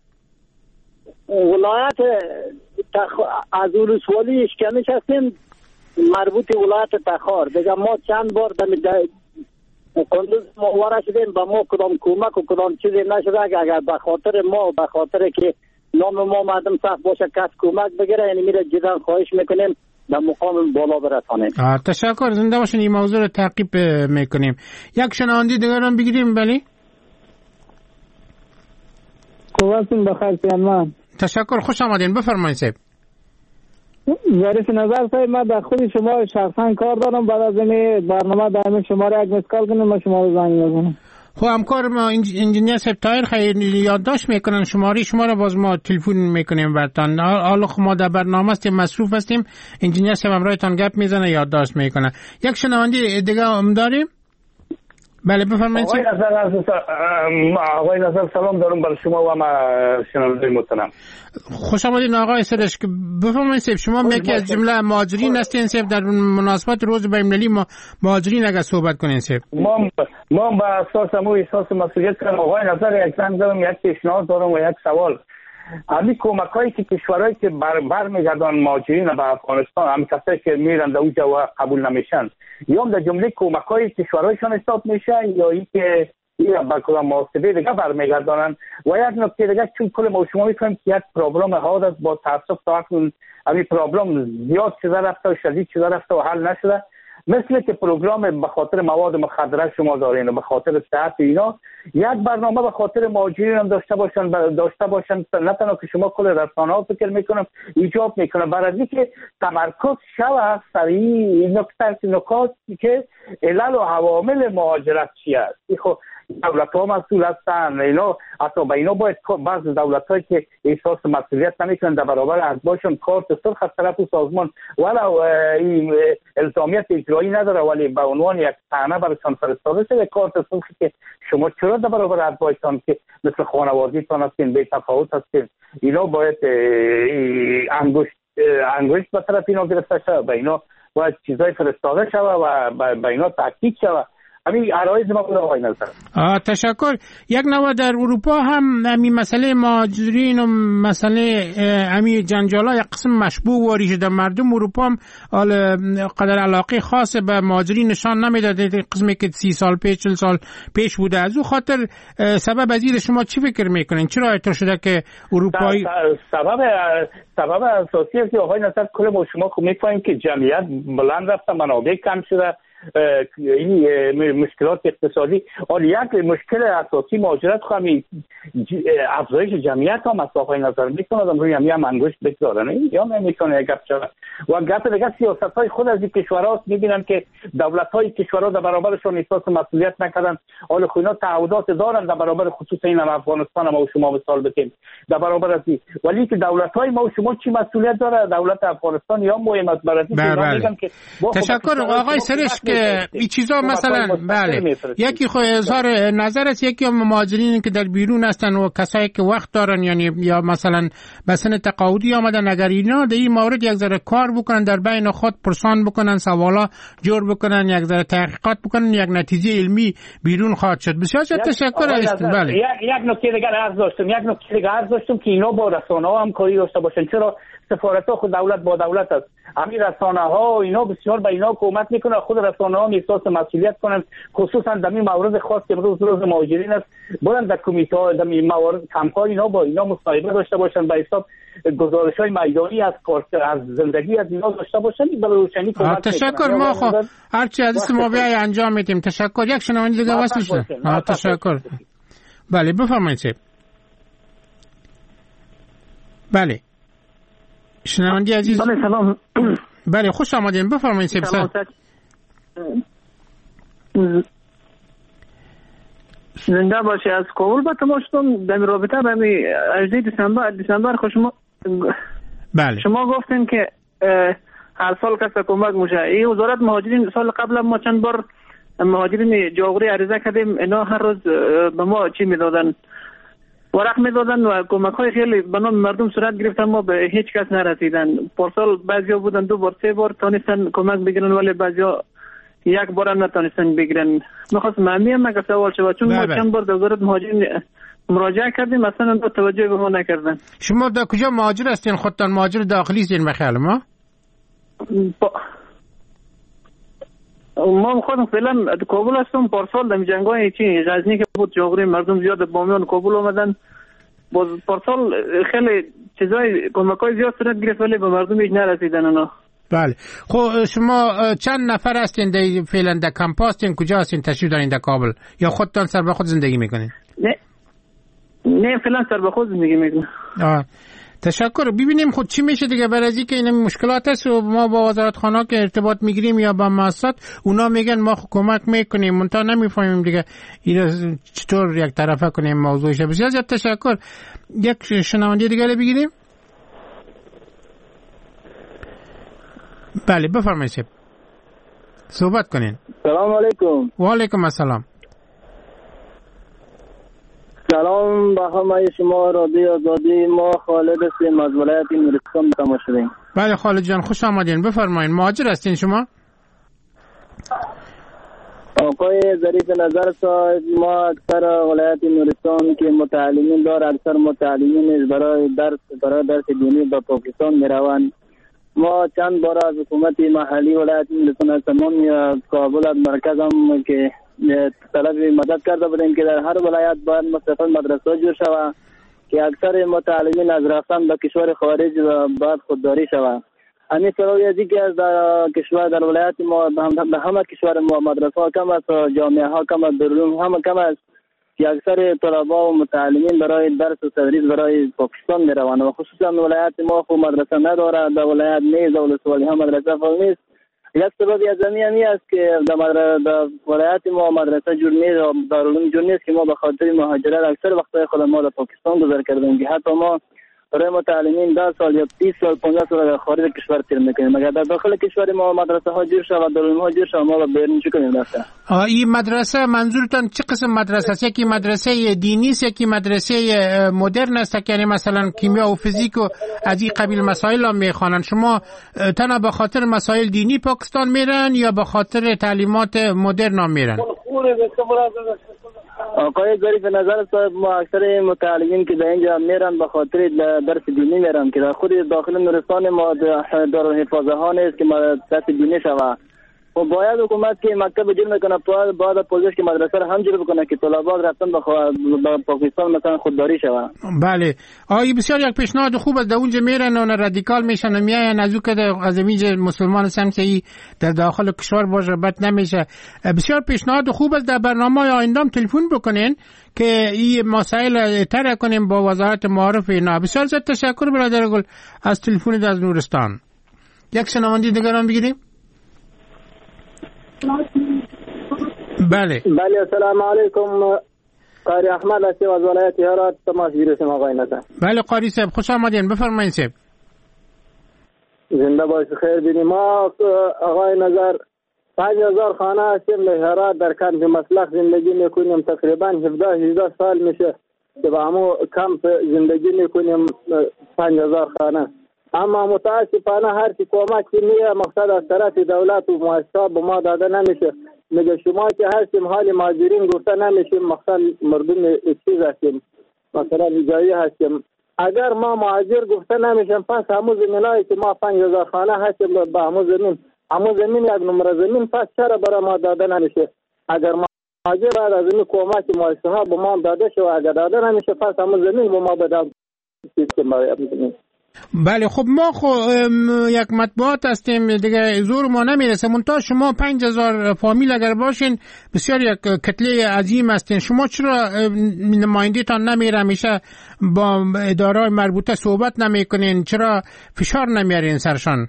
Speaker 11: ولایت از ولسوالی اشکمیش هستیم مربوط ولایت تخار. دیگه ما چند بار قندوز ما وارد شدیم با ما کدام کمک و کدام چیزی نشده. اگر به خاطر که نام ما مردم صف باشه کس کمک بگیره یعنی میره جدا خواهش میکنیم در مقام بالا برسانیم.
Speaker 10: تشکر زنده باشین. این موضوع رو تعقیب میکنیم. یک شنونده دیگر هم بگیریم. بله
Speaker 16: خوبتون بخیر پیمان.
Speaker 10: تشکر خوش آمدین بفرمایید صاحب.
Speaker 16: ظریف نظر صاحب من در خود شما شخصا کار دارم. بعد از این برنامه دائم شما را یک مسکال کنیم ما شما رو زنگ بزنم.
Speaker 10: خب همکار ما انجینیر صاحب طاهر خیلی یادداشت میکنن شماره شما را باز ما تلفن میکنیم براتون. حالا ما در برنامه هستیم مصروف هستیم. انجینیر صاحب همراهتان گپ میزنه یادداشت میکنه. یک شنونده دیگه هم داریم. بله بفرمایید.
Speaker 17: آقای نظر سلام دارم برای شما و ما شنونده محترم.
Speaker 10: خوش آمدید آقای سرش. بفرمایید صاحب شما یکی از جمله مهاجرین هستین صاحب. در مناسبت روز بین‌المللی مهاجرین اگر صحبت کنین صاحب.
Speaker 17: ما با اساس احساس مسئولیت کردم. آقای نظر یک زنگ دارم یک پیشنهاد دارم و یک سوال. همین کمک‌هایی که کشورهایی که برمیگردن مهاجرین به افغانستان هم کسایی که میرن در اونجا و قبول نمیشن یا در جمله کمک‌های کشورهایشان حساب میشه یا اینکه با کدام محاسبه دیگه برمیگردانن. و یک نکته دیگه چون کل ما شما می‌فهمیم که یک پرابلم حادث با تاسف تا اکنون همین پرابلم زیاد شده رفته و شدید شده رفته و حل نشده. مثل که پروگرام به خاطر مواد مخدره شما دارین و به خاطر صحت اینا یک برنامه به خاطر مهاجرین هم داشته باشن نه تنها که شما کل رسانه‌ها فکر میکنم ایجاب میکنه برای اینکه تمرکز شود سر این نکات که علل و عوامل مهاجرت چی است. خب دولت‌ها مسئول هستن اینا. حتی به اینا باید بعض دولت‌هایی که احساس مسئولیت نمیکنن در برابر ارزششون کارت سرخ از طرف سازمان ولو این الزامیت اجرایی نداره ولی به عنوان یک طعنه برایشان فرستاده شده کارت سرخی که شما چرا در برابر ارزششان که مثل خانوادگیتان هستین بی تفاوت هستین اینا باید انگشت به طرف اینا گرفته شده. به اینا باید چیزای فرستاده شده و به اینا تاکید شده. همین عرایض ما بود آقای نظر.
Speaker 10: تشکر. یک نوع در اروپا هم همین مسئله مهاجرین و مسئله همین جنجالا یک قسم مشبوه واری شده. مردم اروپا هم قدر علاقه خاص به مهاجرین نشان نمیداده، قسمی که 30 سال پیش 40 سال پیش بوده. از او خاطر سبب از این شما چی فکر میکنین؟ چرا اینطور شده که اروپایی
Speaker 17: سبب اساسی است که آقای نصر کل ما شما خوب میفهمیم که جمعیت بلند رفته، منابع کم شده، این مشکلات اقتصادی. یک مشکل اساسی مهاجرت همین افزایش جمعیت هم است. آقای نظر میکنه روی همین انگشت بگذارن یا نمیتونه گپ شود. و گپ دیگه سیاست‌های خود از این کشورها میبینن که دولت‌های کشورها در برابرشون احساس مسئولیت نکردن. حال خوینا تعهدات دارن در برابر خصوص این افغانستان ما و شما مثال بزنیم در برابر از این، ولی که دولت‌های ما و شما چی مسئولیت داره؟ دولت افغانستان یا مهم است برای میگن که
Speaker 10: تشکر آقای سرش که این چیزا مثلا بله یکی خو اظهار نظر است، یکی مهاجرین که در بیرون هستن و کسایی که وقت دارن یعنی یا مثلا به سن تقاعدی آمدن، اگر اینا در این مورد یک ذره کار بکنن، در بین خود پرسان بکنن، سوالا جور بکنن، یک ذره تحقیقات بکنن، یک نتیجه علمی بیرون خواهد شد. بسیار تشکر است. بله
Speaker 17: یک نکته دیگر عرض داشتم که اینا با رسانه‌ها هم کاری داشته باشن. چرا سفارت‌ها خود دولت با دولت است، همین رسانه‌ها و اینا بسیار به اینا کمک میکنه. خود رسانه‌ها هم احساس مسئولیت کنن، خصوصا در این مورد خاص که روز مهاجرین است، برن در کمیته در این مورد کمپاین اینا با اینا مصاحبه داشته باشن، به حساب گزارش‌های میدانی از زندگی از اینا داشته باشن. برای روشنی کمک
Speaker 10: تشکر. ما خب هرچی از ما بیای انجام میدیم. تشکر. یک شنونده دیگه واسه شد. تشکر. بله بفرمایید. بله شنونده عزیز.
Speaker 18: بله سلام.
Speaker 10: بله خوش آمدین. بفرمایید.
Speaker 18: زنده باشی. از کابل با تماس شدم در رابطه با 18 دسامبر شما
Speaker 10: بله
Speaker 18: شما گفتین که هر سال کسی کمک میشه. این وزارت مهاجرین سال قبل ما چند بار مهاجرین جاغوری عریضه کردیم، اینا هر روز به ما چی میدادن؟ ورق میدادن و کمک های خیلی به نام مردم صورت گرفتن، ما به هیچ کس نرسیدن. پارسال بعضیا بودن 2 بار 3 بار تونستن کمک بگیرن، ولی بعضیا 1 بار هم نتونستن بگیرن. می‌خواستم همین مگه سوال شد، چون ما چند بار در وزارت مهاجرین مراجعه کردیم اصلا توجه به ما نکردن.
Speaker 10: شما در کجا مهاجر هستین؟ خودتان مهاجر داخلی هستین به خیال ما؟
Speaker 18: ما خودم فعلا کابل هستم. پارسال در جنگای چی غزنی که بود جاغوری مردم زیاد بامیان کابل اومدن، باز پارسال خیلی چیزای کمکای زیاد صورت گرفت ولی به مردم هیچ نرسیدن اونا.
Speaker 10: بله خب شما چند نفر هستین در فعلا در کمپ هستین؟ کجا هستین؟ تشریف دارین در کابل یا خودتان سر به خود زندگی میکنین؟
Speaker 18: نه فعلا سر به خود زندگی میکنم.
Speaker 10: تشکر. ببینیم خود چی میشه دیگه. برای اینکه این مشکلات هست و ما با وزارتخانه که ارتباط میگیریم یا با مؤسسات اونا میگن ما کمک میکنیم، منتها نمیفهمیم دیگه این چطور یک طرفه کنیم موضوعش. بسیار زیاد تشکر. یک شنونده دیگه بگیریم. بله بفرمایید صحبت کنین.
Speaker 19: سلام علیکم.
Speaker 10: و علیکم السلام.
Speaker 19: سلام به همه شما رادیو آزادی. ما خالد هستیم از ولایت نورستان تماس شدیم.
Speaker 10: بله خالد جان خوش آمدین. بفرمایید. مهاجر هستین شما؟
Speaker 19: آقای ظریف نظر صاحب، ما اکثر ولایت نورستان که متعلمین دار، اکثر متعلمین برای درس دینی به پاکستان میروند. ما چند بار از حکومت محلی ولایت نورستان تمام یا کابل مرکز هم که طلب مدد کرده بودیم که در هر ولایت باید مستقل مدرسه جور شود که اکثر متعلمین از رفتن به کشور خارج و بعد خودداری شود. همین سراوی از اینکه از کشور در ولایت ما به همه کشور ما مدرسه ها کم است، جامعه ها کم است، درون همه کم است که اکثر طلبه و متعلمین برای درس و تدریس برای پاکستان می روند و خصوصا ولایت ما خود مدرسه نداره. در ولایت نیز ولسوالی هم مدرسه فعال نیست. یک سبب از زمین است که در ولایت ما مدرسه جور نیست و دارالعلوم جور نیست که ما به خاطر مهاجرت اکثر وقتهای خود ما در پاکستان گذر کردیم که حتی ما برای متعلمین 10 سال یا 20 سال 15 سال در خارج کشور تیر میکنیم. اگر در داخل کشور ما مدرسه ها جور شود، دارالعلوم ها جور شود، ما به بیرون چی کنیم رفته؟
Speaker 10: این مدرسه منظورتان چه قسم مدرسه است؟ یکی مدرسه دینی است، یکی مدرسه مدرن است، یعنی مثلا کیمیا و فیزیک و از این قبیل مسائل هم میخوانن؟ شما تنها به خاطر مسائل دینی پاکستان میرن یا به خاطر تعلیمات مدرن هم میرن؟
Speaker 19: آقای ظریف نظر صاحب، ما اکثر متعلمین که در اینجا میرن به خاطر درس دینی میرن که در خود داخل نورستان ما دارالحفاظه ها نیست که ما درس دینی شوه. و باید حکومت که مکتب جور میکنه باید پوزش که مدرسه رو هم جور بکنه که طلبات رفتن به پاکستان مثلا خودداری شوه.
Speaker 10: بله آقای بسیار یک پیشنهاد خوب است. در اونجا میرن و رادیکال میشن و میاین از او که از اینجا مسلمان سمسایی در داخل کشور باشه بد نمیشه. بسیار پیشنهاد خوب است. در برنامه آینده تلفن بکنین که این مسائل طرح کنیم با وزارت معارف اینا. بسیار زیاد تشکر برادر گل از تلفن از نورستان. یک شنونده دیگر هم بگیریم. بله
Speaker 16: السلام علیکم. قاری احمد هستی از ولایت هرات تماس گیریم آقای نظر.
Speaker 10: بله قاری صاحب خوش آمدین، بفرمایید صاحب.
Speaker 16: زنده باشید، خیر بینیم. ما آقای نظر 5000 خانه هستیم در هرات در کمپ مسلخ زندگی میکنیم. تقریبا 17 سال میشه که با همون کمپ زندگی میکنیم 5000 خانه. اما متاسفانه هر کی کمکی میه مقصد از طرف دولت و مؤسسات به ما داده نمیشه. میگه شما که هستیم حال مهاجرین گفته نمیشیم، مقصد مردم چیز هستیم، مثلا ایجایی هستیم. اگر ما مهاجر گفته نمیشیم پس همون زمینایی که ما 5000 خانه هستیم به همون زمین یک نمره زمین پس چرا برای ما داده نمیشه؟ اگر مهاجر بعد از این کمک مؤسسات به ما داده شو، اگر داده نمیشه پس همون زمین به ما بدن.
Speaker 10: بله خب ما یک مطبوعات هستیم دیگه، زور ما نمیرسه. منتها شما 5000 فامیل اگر باشین بسیار یک کتله عظیم هستین. شما چرا نمایندگیتان نمیره؟ میشه با اداره مربوطه صحبت نمیکنین؟ چرا فشار نمیارین سرشان؟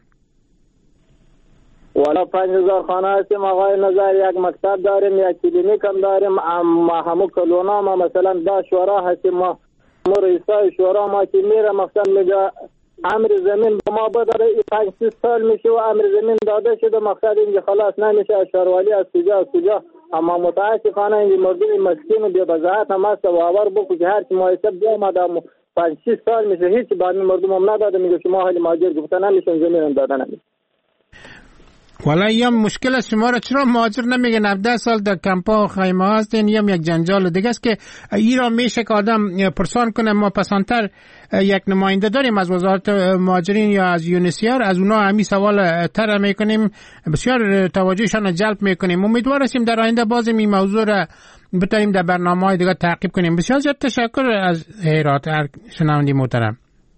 Speaker 16: والا 5000 خانه هستیم آقای نظر، یک مکتب داریم، یک کلینیک هم داریم. همون کلونا ما مثلا دا شورا هستیم، ما رئیسای شورا ما که میره مثلا میگه امر زمین به ما بداره 5-6 سال میشه و امر زمین داده شده، مقصد اینکه خلاص نمیشه اشاروالی از کجا. اما متاسفانه این مردم مسکین بی بضاعت هم هست و باور بکو که هر کی محاسب بیامده 5-6 سال میشه هیچ با این مردم هم نداده. میگه شما حال مهاجر گفته نمیشون زمین هم داده نمیشه.
Speaker 10: والا یا مشکل است شما را چرا مهاجر نمیگن؟ 17 سال در کمپا و خیمه هستین، یا یک جنجال دیگه است که ای را میشه که آدم پرسان کنه. ما پسانتر یک نماینده داریم از وزارت مهاجرین یا از یونیسیار، از اونا همین سوال طرح میکنیم، بسیار توجهشان جلب میکنیم. امیدوار هستیم در آینده باز این موضوع را بتونیم در برنامه‌های دیگه تعقیب کنیم. بسیار زیاد تشکر از هرات شنونده محترم.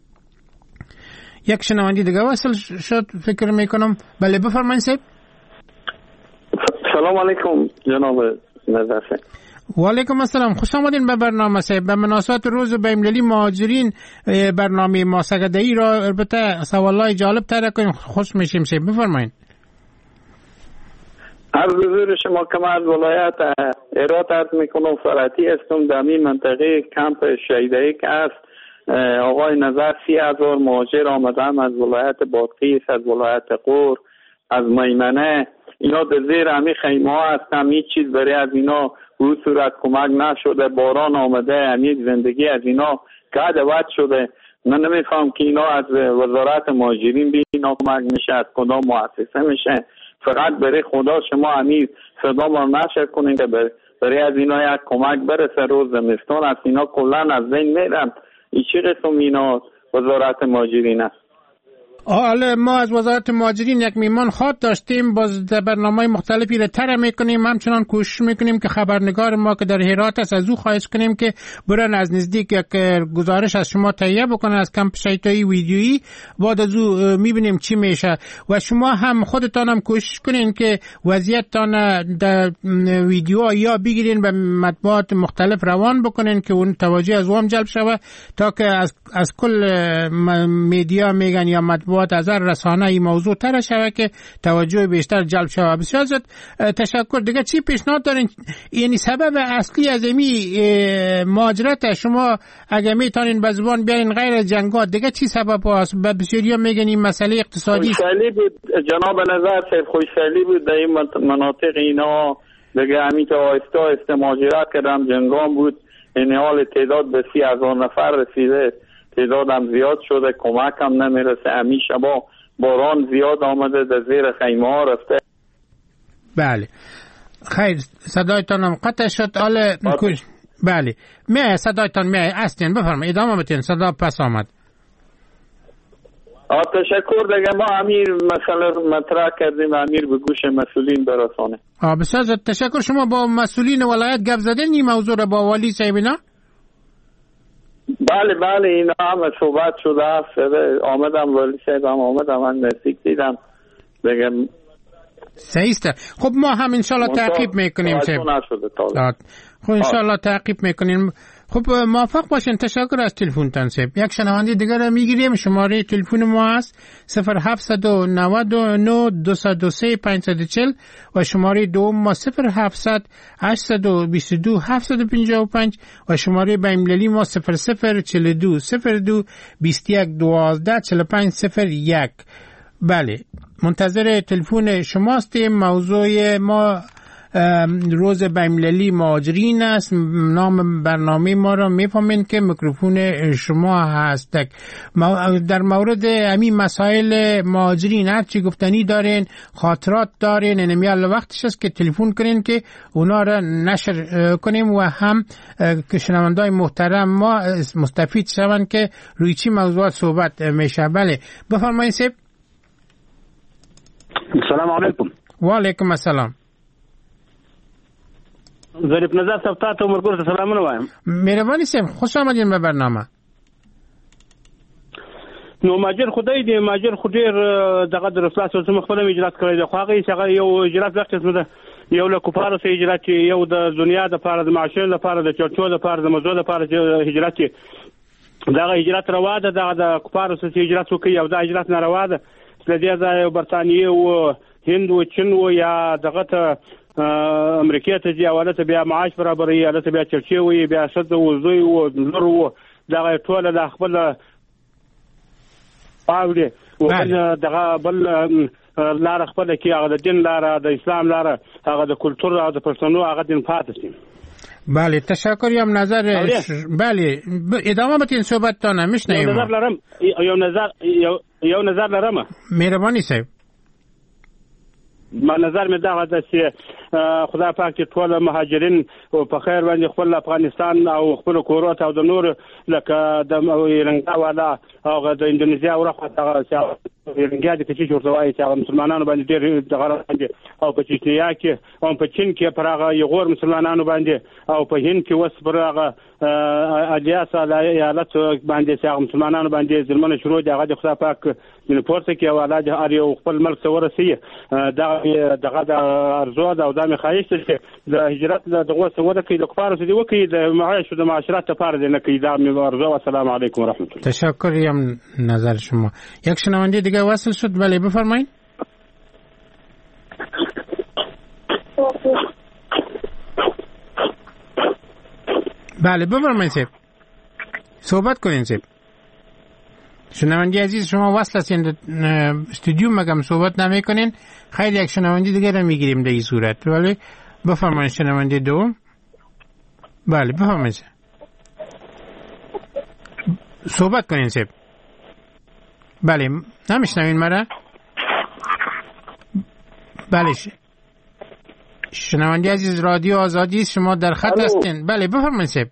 Speaker 10: یک شنونده دیگه وصل شد فکر میکنم. بله بفرمایید صاحب.
Speaker 20: سلام علیکم جناب نظر صاحب.
Speaker 10: و علیکم السلام، خوش آمدین به برنامه صاحب. به مناسبت روز بین‌المللی مهاجرین برنامه ما سگده‌ای را البته سوالای جالب طرح کنیم، خوش میشیم صاحب. بفرمایید.
Speaker 20: عرض حضور شما که از ولایت هرات عرض میکنم، فرعتی هستم در این منطقه کمپ شهیدایی که است. آقای نظر 30,000 مهاجر آمدن از ولایت بادغیس، از ولایت غور، از میمنه. اینا در زیر همین خیمه ها هستن. هیچ چیز برای از اینا روی صورت کمک نشده. باران آمده، همین زندگی از اینا قد وقت شده. من نمیفهم که اینا از وزارت مهاجرین به اینا کمک میشه، از کدام مؤسسه میشه. فقط برای خدا شما همین صدا ما نشر کنین که برای از اینا یک کمک برسه. روز زمستان از اینا کلن از بین میرن. این چی قسم اینا وزارت مهاجرین است؟
Speaker 10: حالا ما از وزارت مهاجرین یک میمان خواد داشتیم، باز در برنامه‌های مختلفی را طرح میکنیم. همچنان کوشش میکنیم که خبرنگار ما که در هرات است از او خواهش کنیم که برن از نزدیک یک گزارش از شما تهیه بکنن از کمپ شهیدایی ویدیویی. بعد از او میبینیم چی میشه و شما هم خودتان هم کوشش کنین که وضعیتتان در ویدیو یا بگیرین به مطبوعات مختلف روان بکنین که اون توجه از اون جلب شود، تا که از کل میدیا میگن یا مطبوعات از رسانه این موضوع طرح شود که توجه بیشتر جلب شود. بسیار زیاد تشکر. دیگه چی پیشنهاد دارین؟ یعنی سبب اصلی از این مهاجرت شما اگه میتونین به زبان بیارین غیر جنگات دیگه چی سبب است؟ به بسیاریا میگن این مسئله اقتصادی است.
Speaker 20: خوشحالی بود جناب نظر صاحب، خوشحالی بود در این مناطق اینا دیگه همین که آهسته مهاجرت کردم، جنگام بود. این حال تعداد به 30,000 نفر رسیده، تعدادم زیاد شده، کمک هم نمیرسه. همین شبا باران زیاد آمده، در زیر خیمه ها رفته.
Speaker 10: بله خیر صدایتان قطع شد. بله میای صدایتان میای اصلا بفرمایید ادامه بدین. صدا پس آمد.
Speaker 20: تشکر دیگه. ما امیر مسئله مطرح کردیم، امیر به گوش مسئولین برسانه.
Speaker 10: بسیار تشکر. شما با مسئولین ولایت گپ زدین این موضوع را با والی صاحب نه؟
Speaker 20: بله اینا هم صحبت شده است. آمدم والی صاحب هم آمدم، من نزدیک دیدم بگم
Speaker 10: صحیح است. خب ما هم انشالله تعقیب میکنیم خب انشالله تعقیب میکنیم. خب موفق باشین. تشکر از تلفن تان صاحب. یک شنونده دیگر را میگیریم. شماره تلفن ما است 0799 203 540 و شماره دوم ما 0700 822 755 و شماره بین‌المللی ما 0042 02 21 12 45 01. بله منتظر تلفن شماستیم. موضوع ما روز بین‌المللی مهاجرین است. نام برنامه ما را میفهمین که میکروفون شما هست. در مورد همین مسائل مهاجرین هر چی گفتنی دارین، خاطرات دارین، نمیال وقتش است که تلفن کنین که اونا را نشر کنیم و هم که شنوندای محترم ما مستفید شوند که روی چی موضوعات صحبت میشه. بله بفرمایید سیب.
Speaker 11: السلام علیکم.
Speaker 10: و علیکم السلام.
Speaker 11: ظریف نظر صاحب ته عمرګور ته سلامونه وایم.
Speaker 10: مهرباني صاحب خوش آمدین به برنامه.
Speaker 11: نو ماجر خدای دې ماجر خو ډیر دغه د رسول الله صلی خپل اجرات کړی دی. خو هغه څنګه یو اجرات وخت څه یو له کفارو سره اجرات چې یو د دنیا د لپاره د معاشر لپاره د چرچو لپاره د مزو لپاره هجرت چې دغه هجرت روا ده. دغه د کفارو سره هجرت وکي او د هجرت ناروا ده. سلدي د برتانیې او هند او چین او یا دغه ته امریکا ته دی حواله بیا معاش برابرې حالت بیا چرچې وي بیا شد او زوی او لور او دغه ټول د خپل پاوډي او دغه بل لار خپل کې هغه د دین لار د اسلام لار هغه د کلچر او د پښتنو هغه دین پاتې شي.
Speaker 10: بله تشکر. یم نظر بله ادامه بدین صحبتتان میشنویم.
Speaker 11: نظر لرم یو نظر لرم.
Speaker 10: مهرباني صاحب.
Speaker 11: ما نظر مې دا ده چې خدای پاک ټول مهاجرین په خیر باندې خپل افغانستان او خپل کورات او د نور لکه د رنګا والا او د اندونیزیا او راخه هغه رنګا د کچې جوړ وایي چې مسلمانانو باندې ډېر دغه باندې او په چچنیا کې او په چین کې پرغه یغور مسلمانانو باندې او په هند کې وس پرغه الیاس ایالت باندې چې مسلمانانو باندې ظلمونه شروع دي. هغه د خدای پاک د پورته کې او علاج هر یو خپل ملک ته ورسي. دغه د ارزو او د مخایش چې د هجرت دغه سره کې د کفارو سره وکي د معاش او د معاشرت لپاره نه کې دا مې ارزو. السلام علیکم و رحمت الله.
Speaker 10: تشکر. یم نظر شما. یک شنونده دیگه وصل شد. بله بفرمایید. بله بفرمایید سیب. صحبت کنین سیب. شنونده عزیز شما وصل هستین استودیو مگم صحبت نمی کنین. خیلی یک شنونده دیگه رو میگیریم در این صورت. بله بفرمایید شنونده دوم. بله بفرمایید صحبت کنین سیب. بله نمیشنوین مرا؟ بله شنونده عزیز رادیو آزادی شما در خط هستین. بله بفرمایید سیب.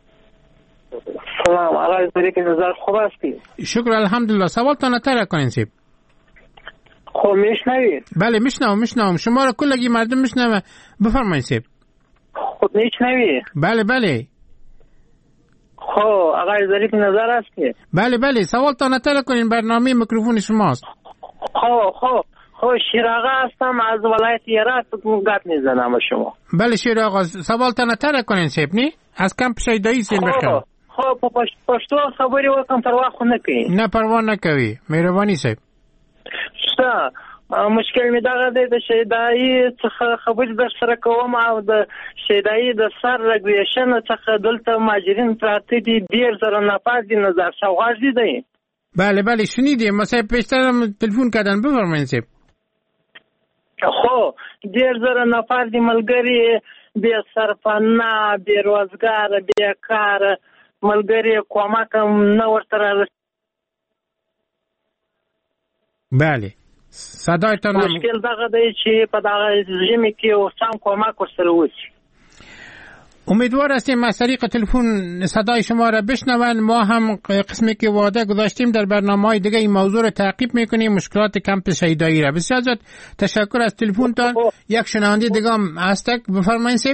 Speaker 18: سلام علیکم. طریق نظر خوب هستی؟
Speaker 10: شکر الحمدلله. سوالتان اطلاع کنین سیب.
Speaker 18: خب میشنوید؟
Speaker 10: بله میشنوم. شما را کلگی مردم میشنوه. بفرمایید سیب.
Speaker 18: خب میشنوید؟
Speaker 10: بله.
Speaker 18: خب آقای ظریف نظر هستی؟
Speaker 10: بله سوالتان اطلاع کنین. برنامه میکروفون شماست.
Speaker 18: خب شیر آقا هستم از ولایت هرات. گپ میزنم شما.
Speaker 10: بله شیر آقا سوالتان اطلاع کنین سیب نی؟ از کم پیشیدایی سین بخیر.
Speaker 18: خب پښتو خبرې وکم پروا خو نه کوي.
Speaker 10: نه پروا نه کوي. مهرباني صاحب.
Speaker 18: څه مشکل می دغه د شیدای څخه خبرې در سره کوم او د شیدای د سر رګویشن څخه دلته ماجرین پراته دي. ډیر زره نفر دي. نظر شوغاژ دي.
Speaker 10: بله شنیدیم. ما صاحب پیشترم تلفن کردن. بفرمایید صاحب.
Speaker 18: خو ډیر زره نفر دي ملګری بے سرپناه بے روزګار بے کار ملګری کومه کم نه ورته.
Speaker 10: بله صدایتان
Speaker 21: مشکل دغه دی چې په دغه ژمي کې او سم کمک ورسره وشي.
Speaker 10: امیدوار هستیم از طریق تلفن صدای شما را بشنون. ما هم قسمی که وعده گذاشتیم در برنامه‌های دیگه این موضوع را تعقیب میکنیم، مشکلات کمپ شهیدایی را. بسیار زیاد تشکر از تلفنتان. یک شنونده دیگه هم هستک، بفرمایید سیب.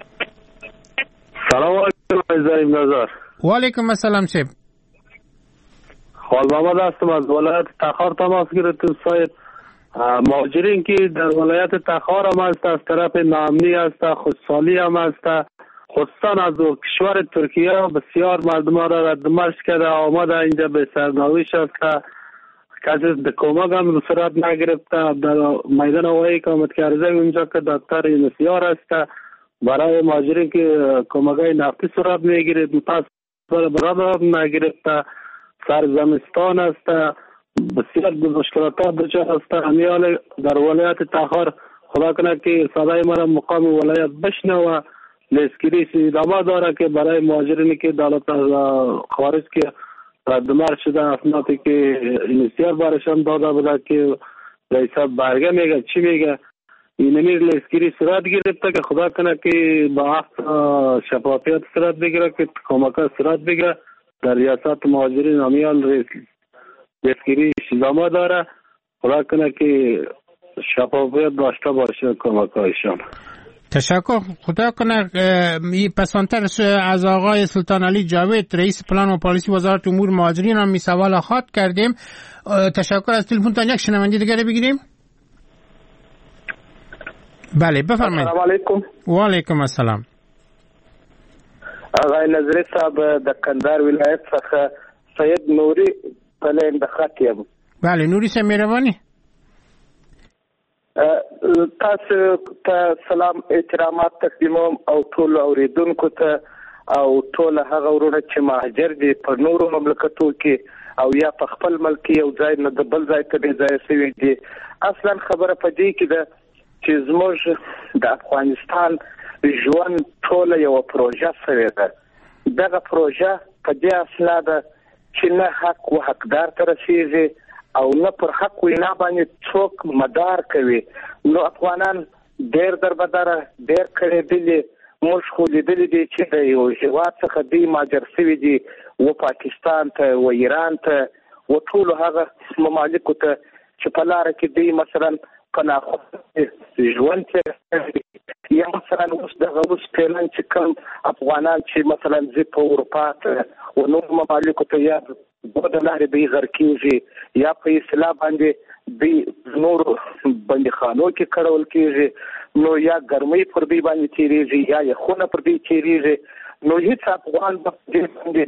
Speaker 22: سلام علیکم زایم نظر.
Speaker 10: و علیکم السلام سیب.
Speaker 22: خال محمد هستم از ولایت تخار تماس گرفتیم صاحب. مهاجرین که در ولایت تخار هم هست، از طرف نامنی هست، خودسالی هم هست، خصوصا از کشور ترکیه بسیار مردم را ردمرش کرده آمده اینجا به سرنوشت هست. کسی به کمک هم صورت نگرفته. در میدان هوایی اقامت کرده اونجا که دکتر بسیار هست برای مهاجرین که کمکای نفتی صورت میگیره، پس برای نگرفته. سر زمستان است، بسیار مشکلات دچار است. همیال در ولایت تخار خدا کنه که صدای ما را مقام ولایت بشنوه. لیسکری ادامه داره که برای مهاجرینی که دولت خارج که ردمرد شده افناتی که انسیار بارشان داده بوده که رئیسا برگه میگه چی میگه، اینمی لیسکری صورت گرفته که خدا کنه که با حق شفافیت صورت بگیره که کمکا صورت بگیره. در ریاست مهاجرین همیال لیسکری ادامه داره. خدا کنه که شفافیت داشته باشه کمکایشان.
Speaker 10: تشکر. خدا کنه پسانتر از آقای سلطان علی جاوید رئیس پلان و پالیسی وزارت امور مهاجرین هم می سوال خواهد کردیم. تشکر از تلفنتان. یک شنونده دیگر بگیریم. بله بفرمایید.
Speaker 22: السلام علیکم.
Speaker 10: و علیکم السلام.
Speaker 22: آقای نظری صاحب د کندهار ولایت څخه سید نوری پلین د خط یم.
Speaker 10: بله نوری صاحب مهرباني.
Speaker 22: تاسو ته سلام احترامات تقدیموم او ټول اوریدونکو ته او ټول هغه ورونه چې مهاجر دي په نورو مملکتو کې او یا په خپل ملک یو ځای نه د بل ځای ته دی ځای شوی دي. اصلا خبره په دې کې ده چې زموږ د افغانستان ژوند ټول یو پروژه سره ده. دغه پروژه په دې اصل ده چې نه حق او حقدار ته رسیږي او نه پر حق وینا باندې څوک مدار کوي. نو افغانان ډېر دربدره ډېر کړي دي. موږ خو لیدلي دي چې د یو هېواد څخه دوی مهاجر شوي دي و پاکستان ته و ایران ته و ټولو هغه ممالکو ته چې په لاره کې دوی مثلا په ناخوښه ژوند کوي. یا مثلا اوس دغه اوس پلان چې کوم افغانان چې مثلا ځي په اروپا ته و نور ممالکو ته یا د لارې دوی غر کېږي یا په اصطلاح باندې دوی نور بندیخانو کې کړول کېږي. نو یا ګرمۍ پر دوی باندې تېرېږي یا یخونه پر دوی تېرېږي. نو هېڅ افغان په دې باندې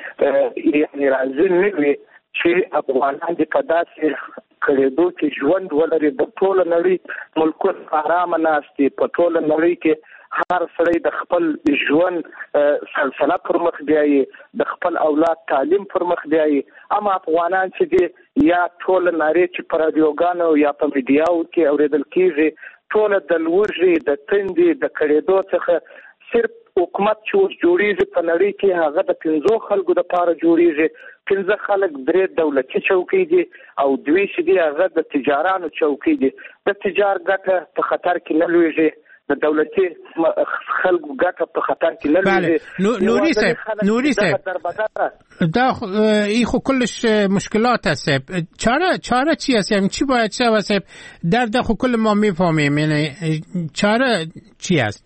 Speaker 22: دی یعنې راضي نه وي چې افغانان دې په داسې کړېدو کې ژوند ولري. د ټوله نړۍ ملکونه ارامه ناست دي. په ټوله نړۍ کې هر سړی د خپل ژوند سلسله پر مخ بیایي، د خپل اولاد تعلیم پر مخ بیایي. اما افغانان چې دي یا ټول نارې چې په رادیوګانو یا په میډیاو کې اوریدل کېږي ټول د لوږې د تندې د کړېدو څخه صرف حکومت چې اوس جوړېږي په نړۍ کې هغه د 15 خلکو دپاره جوړېږي. 15 خلک 3 دولتي چوکۍ دي او 2 چې دي هغه د تجارانو چوکۍ دي. د تجار ګټه په خطر کې نه لویږي، د دولتي خلکو ګټه په خطر کې نه لویږي.
Speaker 10: نوری صاحب دا این خب کلش مشکلات هست. چاره چی هست؟ یعنی چی باید شه واسه درد خب کل ما میفهمیم، یعنی چاره چی هست؟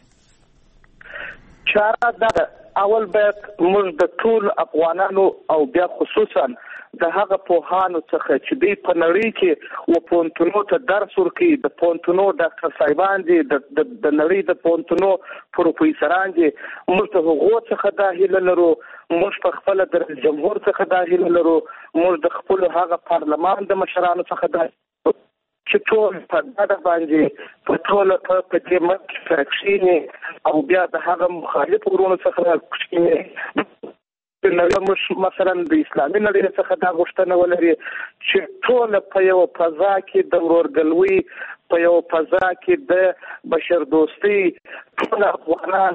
Speaker 22: چاره دا اول باید موږ د ټول افغانانو او بیا خصوصا د هغه پوهانو څخه چې دوی په نړۍ کې و پوهنتونو ته درس ورکوي، د پوهنتونو ډاکټر صاحبان دي، د نړۍ د پوهنتونو پروفیسران دي، موږ د هغو څخه دا هیله لرو. موږ په خپله د جمهور څخه دا هیله لرو. موږ د خپلو هغه پارلمان د مشرانو څخه دا چې ټول په ډاډه باندې په ټوله په دې ملک سره کښېني او بیا د هغه مخالفو ورونو څخه کښېني. مثلا د اسلامي نړۍ څخه دا غوښتنه ولري چې ټول په یو فضا کې د ورورګلوۍ، په یو فضا کې د بشردوستۍ ټول افغانان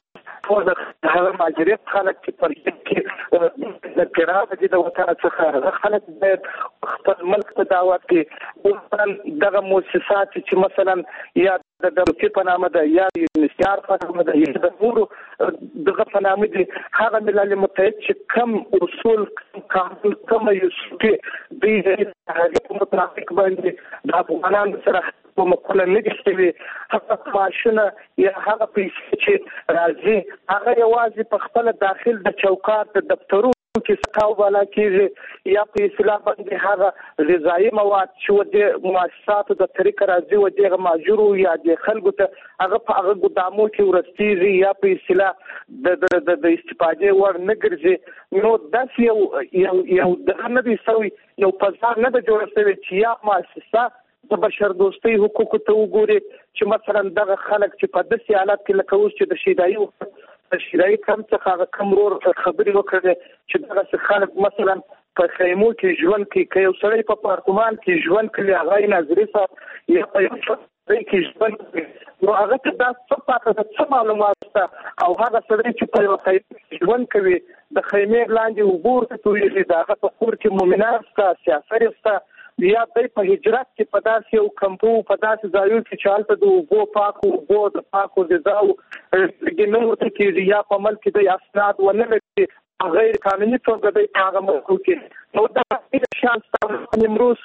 Speaker 22: ټول هغه مهاجرت خلک چې پر کې د پیرانو د وطن څخه خلک باید خپل ملک ته دعوت کړي. دغه مؤسسات چې مثلا یا د دولتي په نامه ده یا د یونیسیار په نامه ده یا د نورو دغه په نامه دي، هغه ملل متحد چې کم اصول قانون کم یوسفي د هغه مطابق باندې د افغانانو سره په مقابله نه دي شوي، هغه ماشونه یا هغه پیسې چې راځي هغه یوازې په خپل داخل د چوکاټ د دفترونو کې سکاو بالا کېږي یا په اصطلاح باندې هغه غذایي مواد چې د مؤسساتو د طریقه راځي و دغه ماجورو یا د خلکو ته هغه په هغه ګدامو کې ورستېږي یا په اصطلاح د استفادې ور نه ګرځي. نو داسې یو دغه نه دی سوی، یو بازار نه دی جوړ شوی چې یا مؤسسه د بشر دوستۍ حقوقو ته وګوري چې مثلا دغه خلک چې په داسې حالت کې لکه اوس چې د شیدایي کم څخه کم رور خبرې وکړي چې دغه خلک مثلا په خیمو کې ژوند کوي، که یو سړی په پارکمان کې ژوند کوي هغه ناظري صاحب یا په یو ځای کې ژوند کوي، نو هغه ته دا څه پاته ده څه معلومات شته، او هغه سړی چې په یو خیمه ژوند کوي د خیمې لاندې اوبه ورته تویېږي، د هغه په کور کې مؤمنان شته، سیاسر شته، یا دی په هجرت کې په داسې یو کمپو په داسې ځایونو کې چې هلته د اوبو پاکو اوبو د پاکو غذاو ګنو ورته کېږي یا په ملک کې د اسناد ونه لري غیر قانوني توګه دی په هغه ملکو کې. نو دا شان ستاسو امروز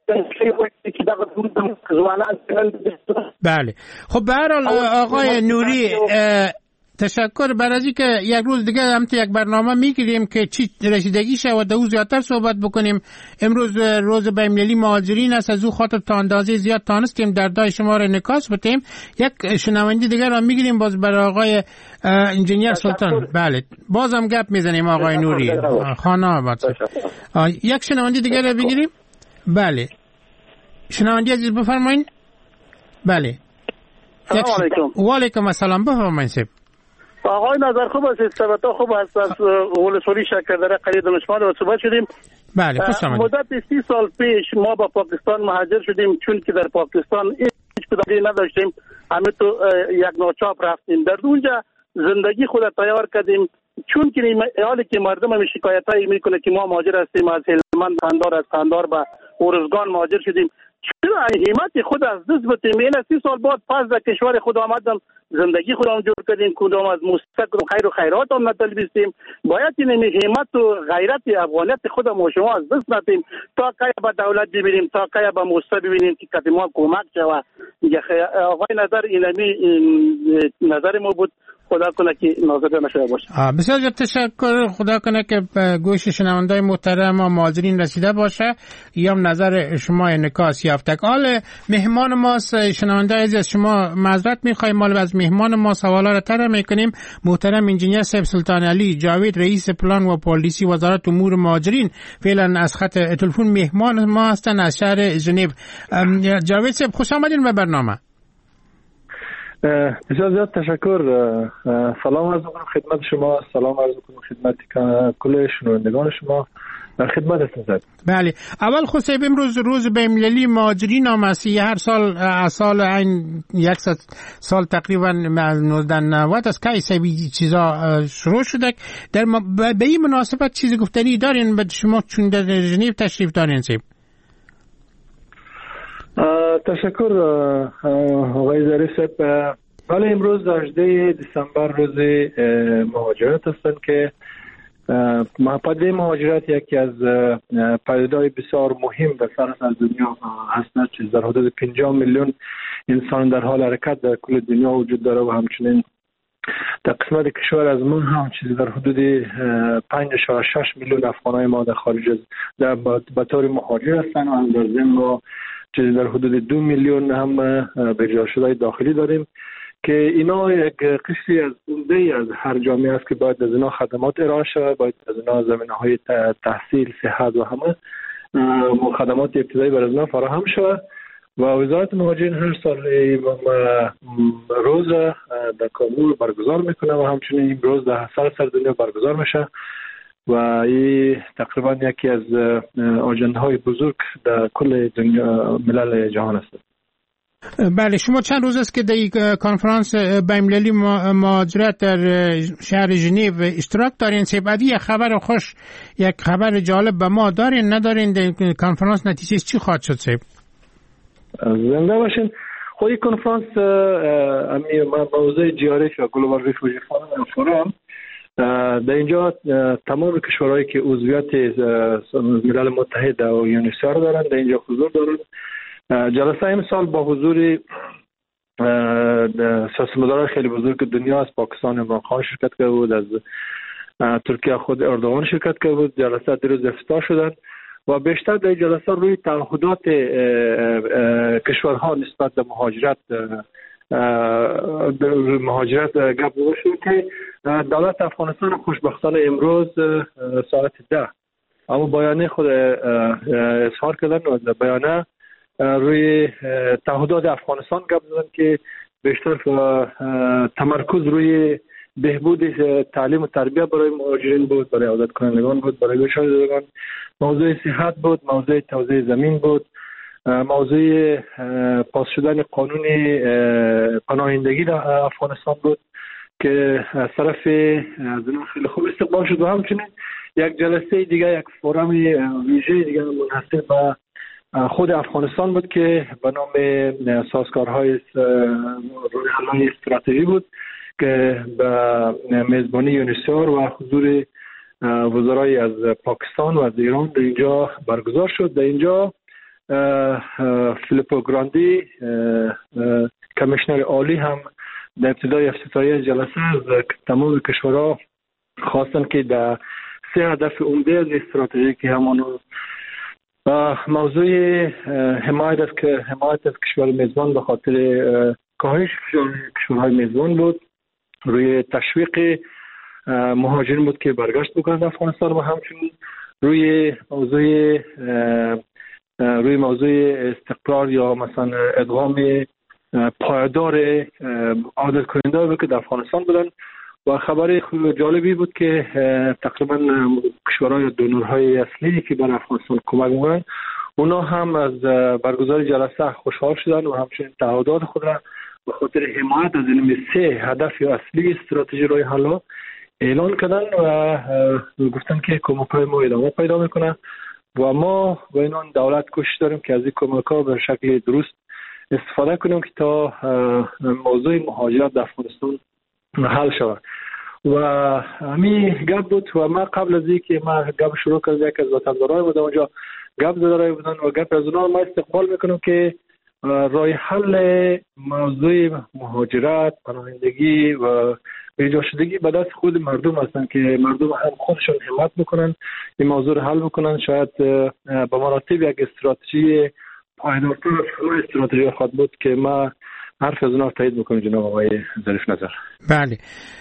Speaker 10: بله. خب به هر حال آقای نوری تشکر بر از اینکه یک روز دیگه هم یک برنامه میگیریم که چی رسیدگی شود و زیادتر صحبت بکنیم. امروز روز بین‌المللی مهاجرین است، از او خاطر تا اندازه زیاد تانستیم در دای شما را انعکاس بدیم. یک شنونده دیگر را میگیریم باز برای آقای انجینیر سلطان. بله بازم گپ میزنیم آقای نوری خانه آباد. یک شنونده دیگر را بگیریم. بله شنونده عزیز بفرمایید. بله
Speaker 11: سلام علیکم.
Speaker 10: و علیکم السلام بفرمایید.
Speaker 11: آقای نظر خوب است، ثبات خوب است. از ولسوالی شکردره قریب دانشمند و صحبت شدیم.
Speaker 10: بله خوش آمدید.
Speaker 11: مدت 30 سال پیش ما با پاکستان مهاجر شدیم، چون که در پاکستان هیچ کدومی نداشتیم، همه تو یک ناچاپ رفتیم. در اونجا زندگی خود تیار کردیم، چون که حالی که مردم هم شکایتایی میکنه که ما مهاجر هستیم، از هلمند قندار از قندار به ارزگان مهاجر شدیم، چرا همت خود از دست بتیم؟ این 30 سال بعد پس در کشور خود آمدم، زندگی خودم جور کردیم، کدام از مستقر و خیر و خیرات هم نطلبیستیم. باید این همت و غیرت افغانیت خودم و شما از دست ندیم تا که به دولت ببینیم، تا که به مستقر ببینیم که کتی ما کمک شود. آقای نظر اینمی نظر ما بود، خدا کنه که نازده نشده باشه.
Speaker 10: بسیار تشکر. خدا کنه که گوش شنوندای محترم و مهاجرین رسیده باشه، یا نظر شما انعکاس یافته. حال مهمان ما شنوندای عزیز شما معذرت می‌خوایم، مال از مهمان ما سوالا را طرح می‌کنیم. محترم انجینیر صاحب سلطان علی جاوید رئیس پلان و پالیسی وزارت امور مهاجرین فعلا از خط تلفن مهمان ما هستند از شهر ژنو. جاوید صاحب خوش آمدین به برنامه.
Speaker 2: بسیار زیاد تشکر. سلام عرض می‌کنم خدمت شما، سلام عرض می‌کنم خدمت کل شنوندگان شما. در خدمت هستم.
Speaker 10: بله اول خود صاحب امروز روز بین‌المللی مهاجرین آمده، هر سال این 100 سال تقریبا 1990 از که سبی چیزا شروع شده. در به این مناسبت چیزی گفتنی دارین به شما چون در ژنو تشریف دارین صاحب؟
Speaker 2: تشکر آقای ظریف صاحب. ولی امروز 18 دسامبر روز مهاجرت هستند که پدیده مهاجرت یکی از پدیده‌های بسیار مهم در سراسر دنیا هست که در حدود 50 میلیون انسان در حال حرکت در کل دنیا وجود داره و همچنین در قسمت کشور از ما هم چیزی در حدود 5.6 میلیون افغانای ما در خارج از به طور مهاجر هستند و هم در ضمن ما چیزی در حدود 2 میلیون هم به جا شده داخلی داریم که اینا یک قسمی از عمده از هر جامعه است که باید از اینا خدمات ارائه شود، باید از اینا زمینه‌های تحصیل، صحت و همه خدمات ابتدایی برای اینا فراهم شود و وزارت مهاجرین هر سال روز در کابل برگزار میکنه و همچنین این روز در سراسر دنیا برگزار میشه و این تقریبا یکی از آجنده های بزرگ در کل دنیا ملل جهان است.
Speaker 10: بله، شما چند روز است که در کنفرانس بین‌المللی مهاجرت در شهر ژنو اشتراک دارین. بعدی یک خبر خوش، یک خبر جالب به ما دارین ندارین؟ در کنفرانس نتیجه چی خواهد شد صاحب؟
Speaker 2: زنده باشین. خود این کنفرانس موضوع GRF یا گلوبال ریفوجی فورم در اینجا تمام کشورهایی که عضویت ملل متحد و یونیسر دارن در اینجا حضور دارن. جلسه امسال با حضور سیاستمداران خیلی بزرگ دنیا از پاکستان عمران خان شرکت کرده بود، از ترکیه خود اردوغان شرکت کرده بود. جلسه در روز افتتاح شدن و بیشتر در جلسه روی تعهدات کشورها نسبت به مهاجرت گپ زده شد که دولت افغانستان خوشبختانه امروز ساعت 10 اما بیانیه خود اظهار کردن و بیانیه روی تعهدات افغانستان گپ زدن که بیشتر تمرکز روی بهبود تعلیم و تربیت برای مهاجرین بود، برای عودت کنندگان بود، برای گشایشگان، موضوع صحت بود، موضوع توزیع زمین بود، موضوع پاس شدن قانون پناهندگی در افغانستان بود که از طرف خیلی خوب استقبال شد و همچنین یک جلسه دیگه، یک فورم ویژه دیگه منحصر به خود افغانستان بود که به نام سازگارهای رویحل‌های استراتژی بود که به میزبانی یونیسر و حضور وزرای از پاکستان و از ایران در اینجا برگزار شد. در اینجا فیلیپو گراندی کمیشنر عالی هم در ابتدای افتتاحیه جلسه از تمام کشورها خواستن که در 3 هدف عمده از استراتژی که همانو موضوع حمایت از کشور میزبان به خاطر کاهش کشورهای میزبان بود، روی تشویق مهاجرین بود که برگشت بکنند افغانستان و همچنین روی موضوع استقرار یا مثلا ادغام پایدار عادل کننده بود که در افغانستان بودن. و خبر جالبی بود که تقریبا کشورهای دونورهای اصلی که بر افغانستان کمک می‌کنند اونا هم از برگزاری جلسه خوشحال شدن و همچنین تعهدات خود را به خاطر حمایت از این 3 هدف اصلی استراتژی راه حل اعلان کردن و گفتن که کمک‌های ما ادامه پیدا میکنه و ما با اینان دولت کوشش داریم که از این کمک‌ها به شکل درست استفاده کنیم که تا موضوع مهاجرت در افغانستان حل شود. و همین گپ بود و ما قبل از اینکه ما گپ شروع کردم یک از وطندارای بودم اونجا گپ زده بودن و گپ از اونها ما استقبال میکنم که راه حل موضوع مهاجرت، پناهندگی و بیجا شدگی به دست خود مردم هستن که مردم هم خودشون همت بکنن این موضوع رو حل بکنن. شاید به مراتب یک استراتژی پایدارتر از همه استراتژی خواهد بود که ما حرف از اونها تایید میکنم جناب آقای ظریف نظر.
Speaker 10: بله،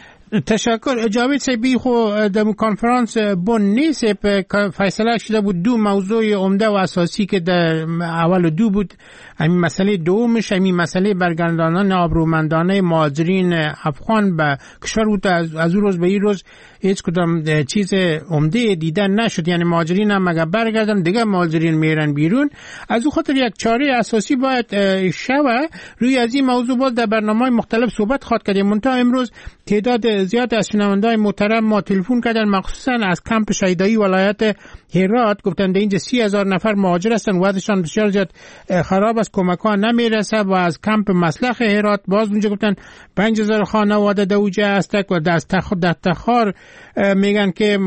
Speaker 10: تشکر. جاوید صاحبی خو در کنفرانس بون نیست فیصله شده بود 2 موضوع عمده و اساسی که در اول 2 بود. همین مسئله دومش همین مسئله برگرداندن آبرومندانه مهاجرین افغان به کشور بود. از اون روز به این روز هیچ کدام چیز عمده دیدن نشد، یعنی مهاجرین هم مگه برگردن دیگه مهاجرین میرن بیرون. از اون خاطر یک چاره اساسی باید شوه روی از این موضوع بود در برنامه‌های مختلف صحبت خواهد کردیم. منتها امروز تعداد زیاد از شنونده‌های محترم ما تلفن کردن، مخصوصا از کمپ شهیدایی ولایت هرات، گفتن در اینجا 30,000 نفر مهاجر هستن، وضعشان بسیار زیاد خراب است، کمک‌ها نمیرسه. و از کمپ مسلخ هرات باز اونجا گفتن 5,000 خانواده در اوجه هستک و در تخار میگن که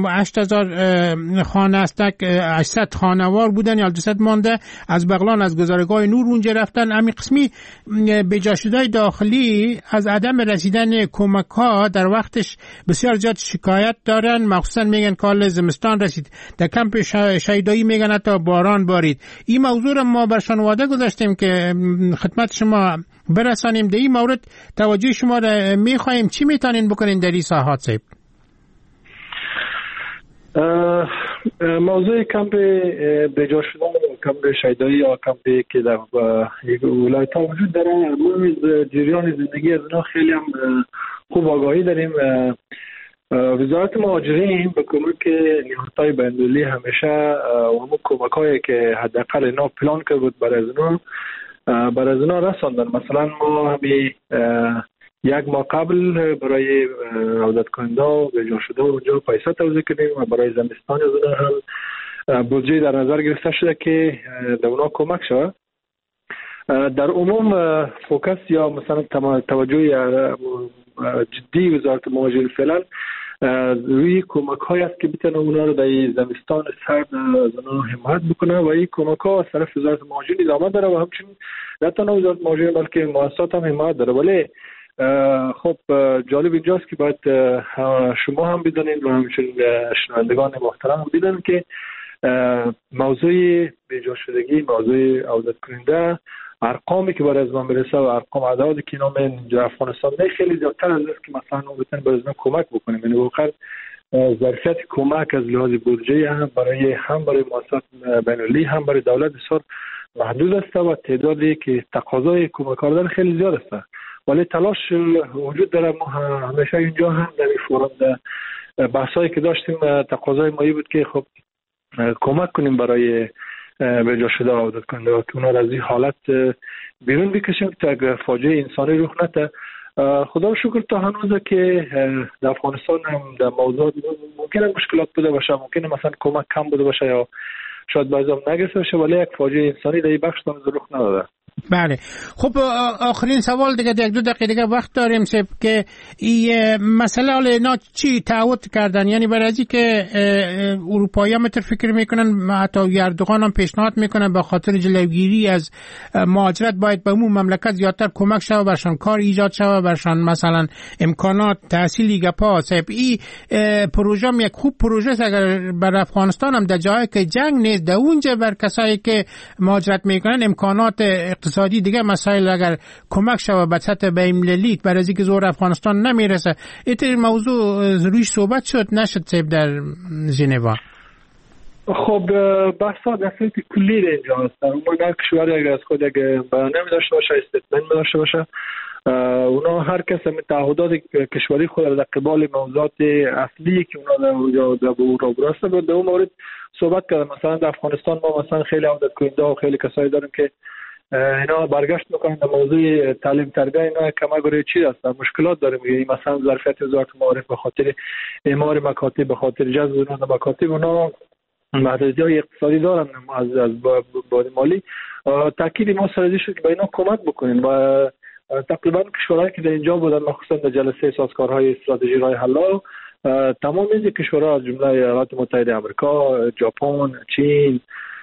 Speaker 10: 8,000 خانه هستک، 800 خانوار بودن یا 200 مانده از بغلان از گذرگاه نور اونجا رفتن. همین قسمی بجاشدهای داخلی از عدم رسیدن کمک‌ها در وقتش بسیار زیاد شکایت دارن، مخصوصا میگن کال زمستان رسید، در کمپ شهیدایی میگن حتی باران بارید. این موضوع رو ما برشان وعده گذاشتیم که خدمت شما برسانیم. در این مورد توجه شما را میخوایم، چی میتونین بکنین در این ساحات صاحب؟
Speaker 2: موضوع کمپ بجا شدن کمپ شهیدایی یا کمپی که در ولایت ها وجود داره، ما از جریان زندگی از اونها خیلی هم خوب آگاهی داریم. وزارت مهاجرین به کمک نهادهای بین‌المللی همیشه و همون کمک‌هایی که حداقل اینا پلان کرده بود برای از اونها برای از اونا رساندن. مثلا ما همی یک ماه قبل برای عودت کننده و به جا شده اونجا پیسه توزیع کردیم و برای زمستان از اونا هم بودجه در نظر گرفته شده که در اونا کمک شود. در عموم فوکس یا مثلا توجه جدی وزارت مهاجرین فعلا روی کمک های است که بتونه اونا رو در زمستان سرد از اونا حمایت بکنه و این کمک ها از طرف وزارت مهاجرین ادامه داره و همچنین نه تنها وزارت مهاجرین بلکه مؤسسات هم حمایت داره. ولی خب جالب اینجاست که باید شما هم بدونید و همچنین شنوندگان محترم هم بدونید که موضوع بیجا شدگی، موضوع عودت کننده، ارقامی که برای از ما میرسه و ارقام اعدادی که اینا در افغانستان خیلی زیادتر از است که مثلا ما بتونیم برای از ما کمک بکنیم. یعنی واقعا ظرفیت کمک از لحاظ بودجه هم برای مؤسسات بین‌المللی هم برای دولت بسیار محدود است و تعدادی که تقاضای کمک داره خیلی زیاد است. ولی تلاش وجود داره. ما همیشه اینجا هم در این فورم بحثایی که داشتیم تقاضای ما بود که خب کمک کنیم برای به جا شده عودت کننده و که اونا را از این حالت بیرون بکشیم تا فاجعه انسانی رخ نده. خدا شکر تا هنوز که در افغانستان هم در موضوع ممکنه مشکلات بوده باشه، ممکنه مثلا کمک کم بوده باشه یا شاید بعضی هم نگرفته باشه، ولی یک فاجعه انسانی در این بخش هنوز رخ نداده.
Speaker 10: بله. خب آخرین سوال دیگه، یک دو دقیقه دیگه وقت داریم که این مسئله حالا اینا چی تعهد کردن؟ یعنی برای از که اروپایی هم فکر میکنن، حتی اردوغان هم پیشنهاد میکنن به خاطر جلوگیری از مهاجرت باید به اون مملکت زیادتر کمک شود، برشان کار ایجاد شود، برشان مثلا امکانات تحصیلی گپا. این پروژه هم یک خوب پروژه است اگر بر افغانستان هم در جایی که جنگ نیست در اونجا بر کسایی که مهاجرت میکنن امکانات اقتصادی دیگه مسائل اگر کمک شود به سطح بین‌المللی برای اینکه زور افغانستان نمیرسه. این موضوع رویش صحبت شد نشد سیب در ژنو؟
Speaker 2: خب بحثا در صورت کلی در اینجا هست. اون کشوری اگر از خود بیانیه داشته باشه، استیتمنت داشته باشه، اونا هر کس هم تعهدات کشوری خود در قبال موضوعات اصلی که اونا در رو براسته بود در اون مورد صحبت کردن. مثلا در افغانستان ما مثلا خیلی عودت کننده و خیلی کسایی داریم که اینا برگشت میکنن در موضوع تعلیم تربیت، اینا کمک برای چی هست؟ مشکلات داریم. یعنی مثلا ظرفیت وزارت معارف به خاطر اعمار مکاتب، به خاطر جذب اونا در مکاتب، اونا محدودیت‌های اقتصادی دارن از بعد مالی. تاکید ما سر شد که به اینا کمک بکنین و تقریبا کشورهایی که در اینجا بودن مخصوصا در جلسه سازکارهای استراتژی راه حل تمام این کشورها از جمله ایالات متحده آمریکا، ژاپن، چین،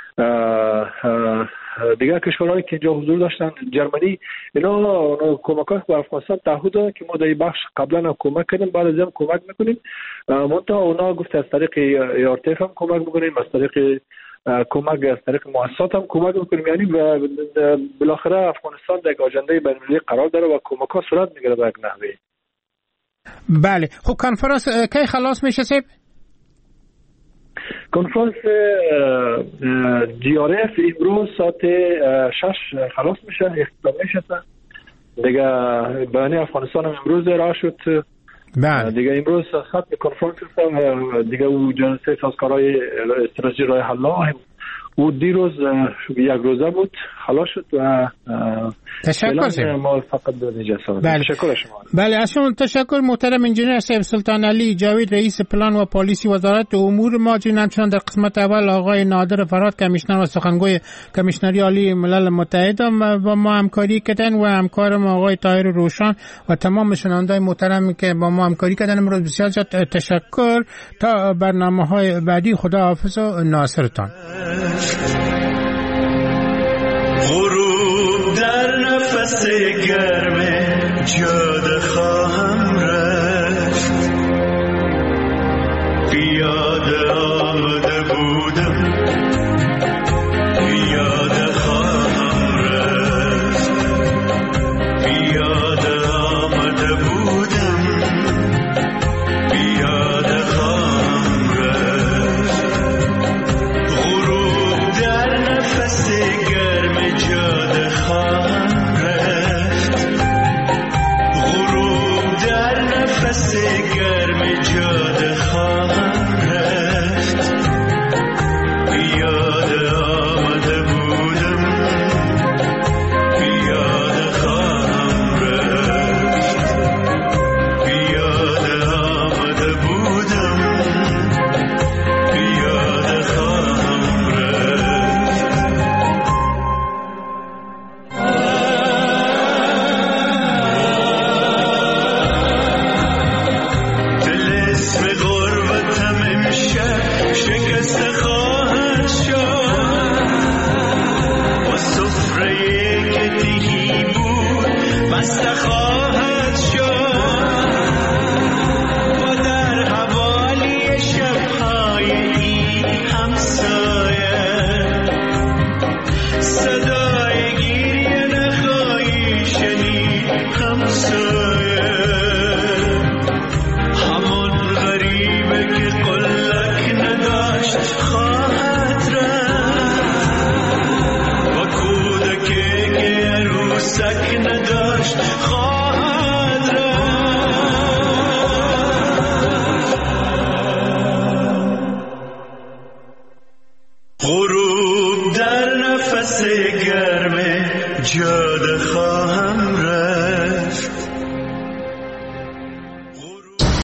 Speaker 2: دیگر کشورهایی که اینجا حضور داشتن، جرمنی، اینا کمک‌های به افغانستان تعهد دادن که ما در این بخش قبلا هم کمک کردیم، بعد از هم کمک میکنیم. منتها اونا گفت از طریق ایارتف هم کمک میکنیم، از طریق کمک از طریق مؤسسات هم کمک میکنیم. یعنی بالاخره افغانستان در آژانده بین‌المللی قرار داره و کمک‌ها صورت میگیره به یک نحوه.
Speaker 10: بله. خب کنفرانس کی خلاص میشه سیب؟
Speaker 2: کنفرانس GRF امروز ساعت 6 خلاص میشه، اختتام میشه. دیگه بیانیه افغانستان هم امروز ارائه شد.
Speaker 10: بله.
Speaker 2: دیگه امروز ختم کنفرانس است. دیگه او جلسه سازکارهای استراتژی راه حل و دیروز یک روزه بود خلاص شد و
Speaker 10: تشکر.
Speaker 2: ما فقط به نجاسه.
Speaker 10: بله.
Speaker 2: تشکر شما.
Speaker 10: بله از شما تشکر محترم انجینر سیب سلطان علی جاوید، رئیس پلان و پالیسی وزارت امور مهاجرین. همچنان در قسمت اول آقای نادر فرهاد کمیشنر و سخنگوی کمیشنری عالی ملل متحد با ما همکاری کردن و همکارم آقای طاهر روشن و تمام شنوندگان محترمی که با ما همکاری کردن. امروز بسیار زیاد تشکر. تا برنامه‌های بعدی خدا حافظ و ناصرتان.
Speaker 3: غروب در نفس گرم جاده خواهم رفت، پیاده آمده بودم، پیاده خواهم رفت، پیاده آمده بودم، پیاده خواهم رفت. غروب در نفس گرم جاده خواهم رفت، غروب در نفس گرم جاده خواهم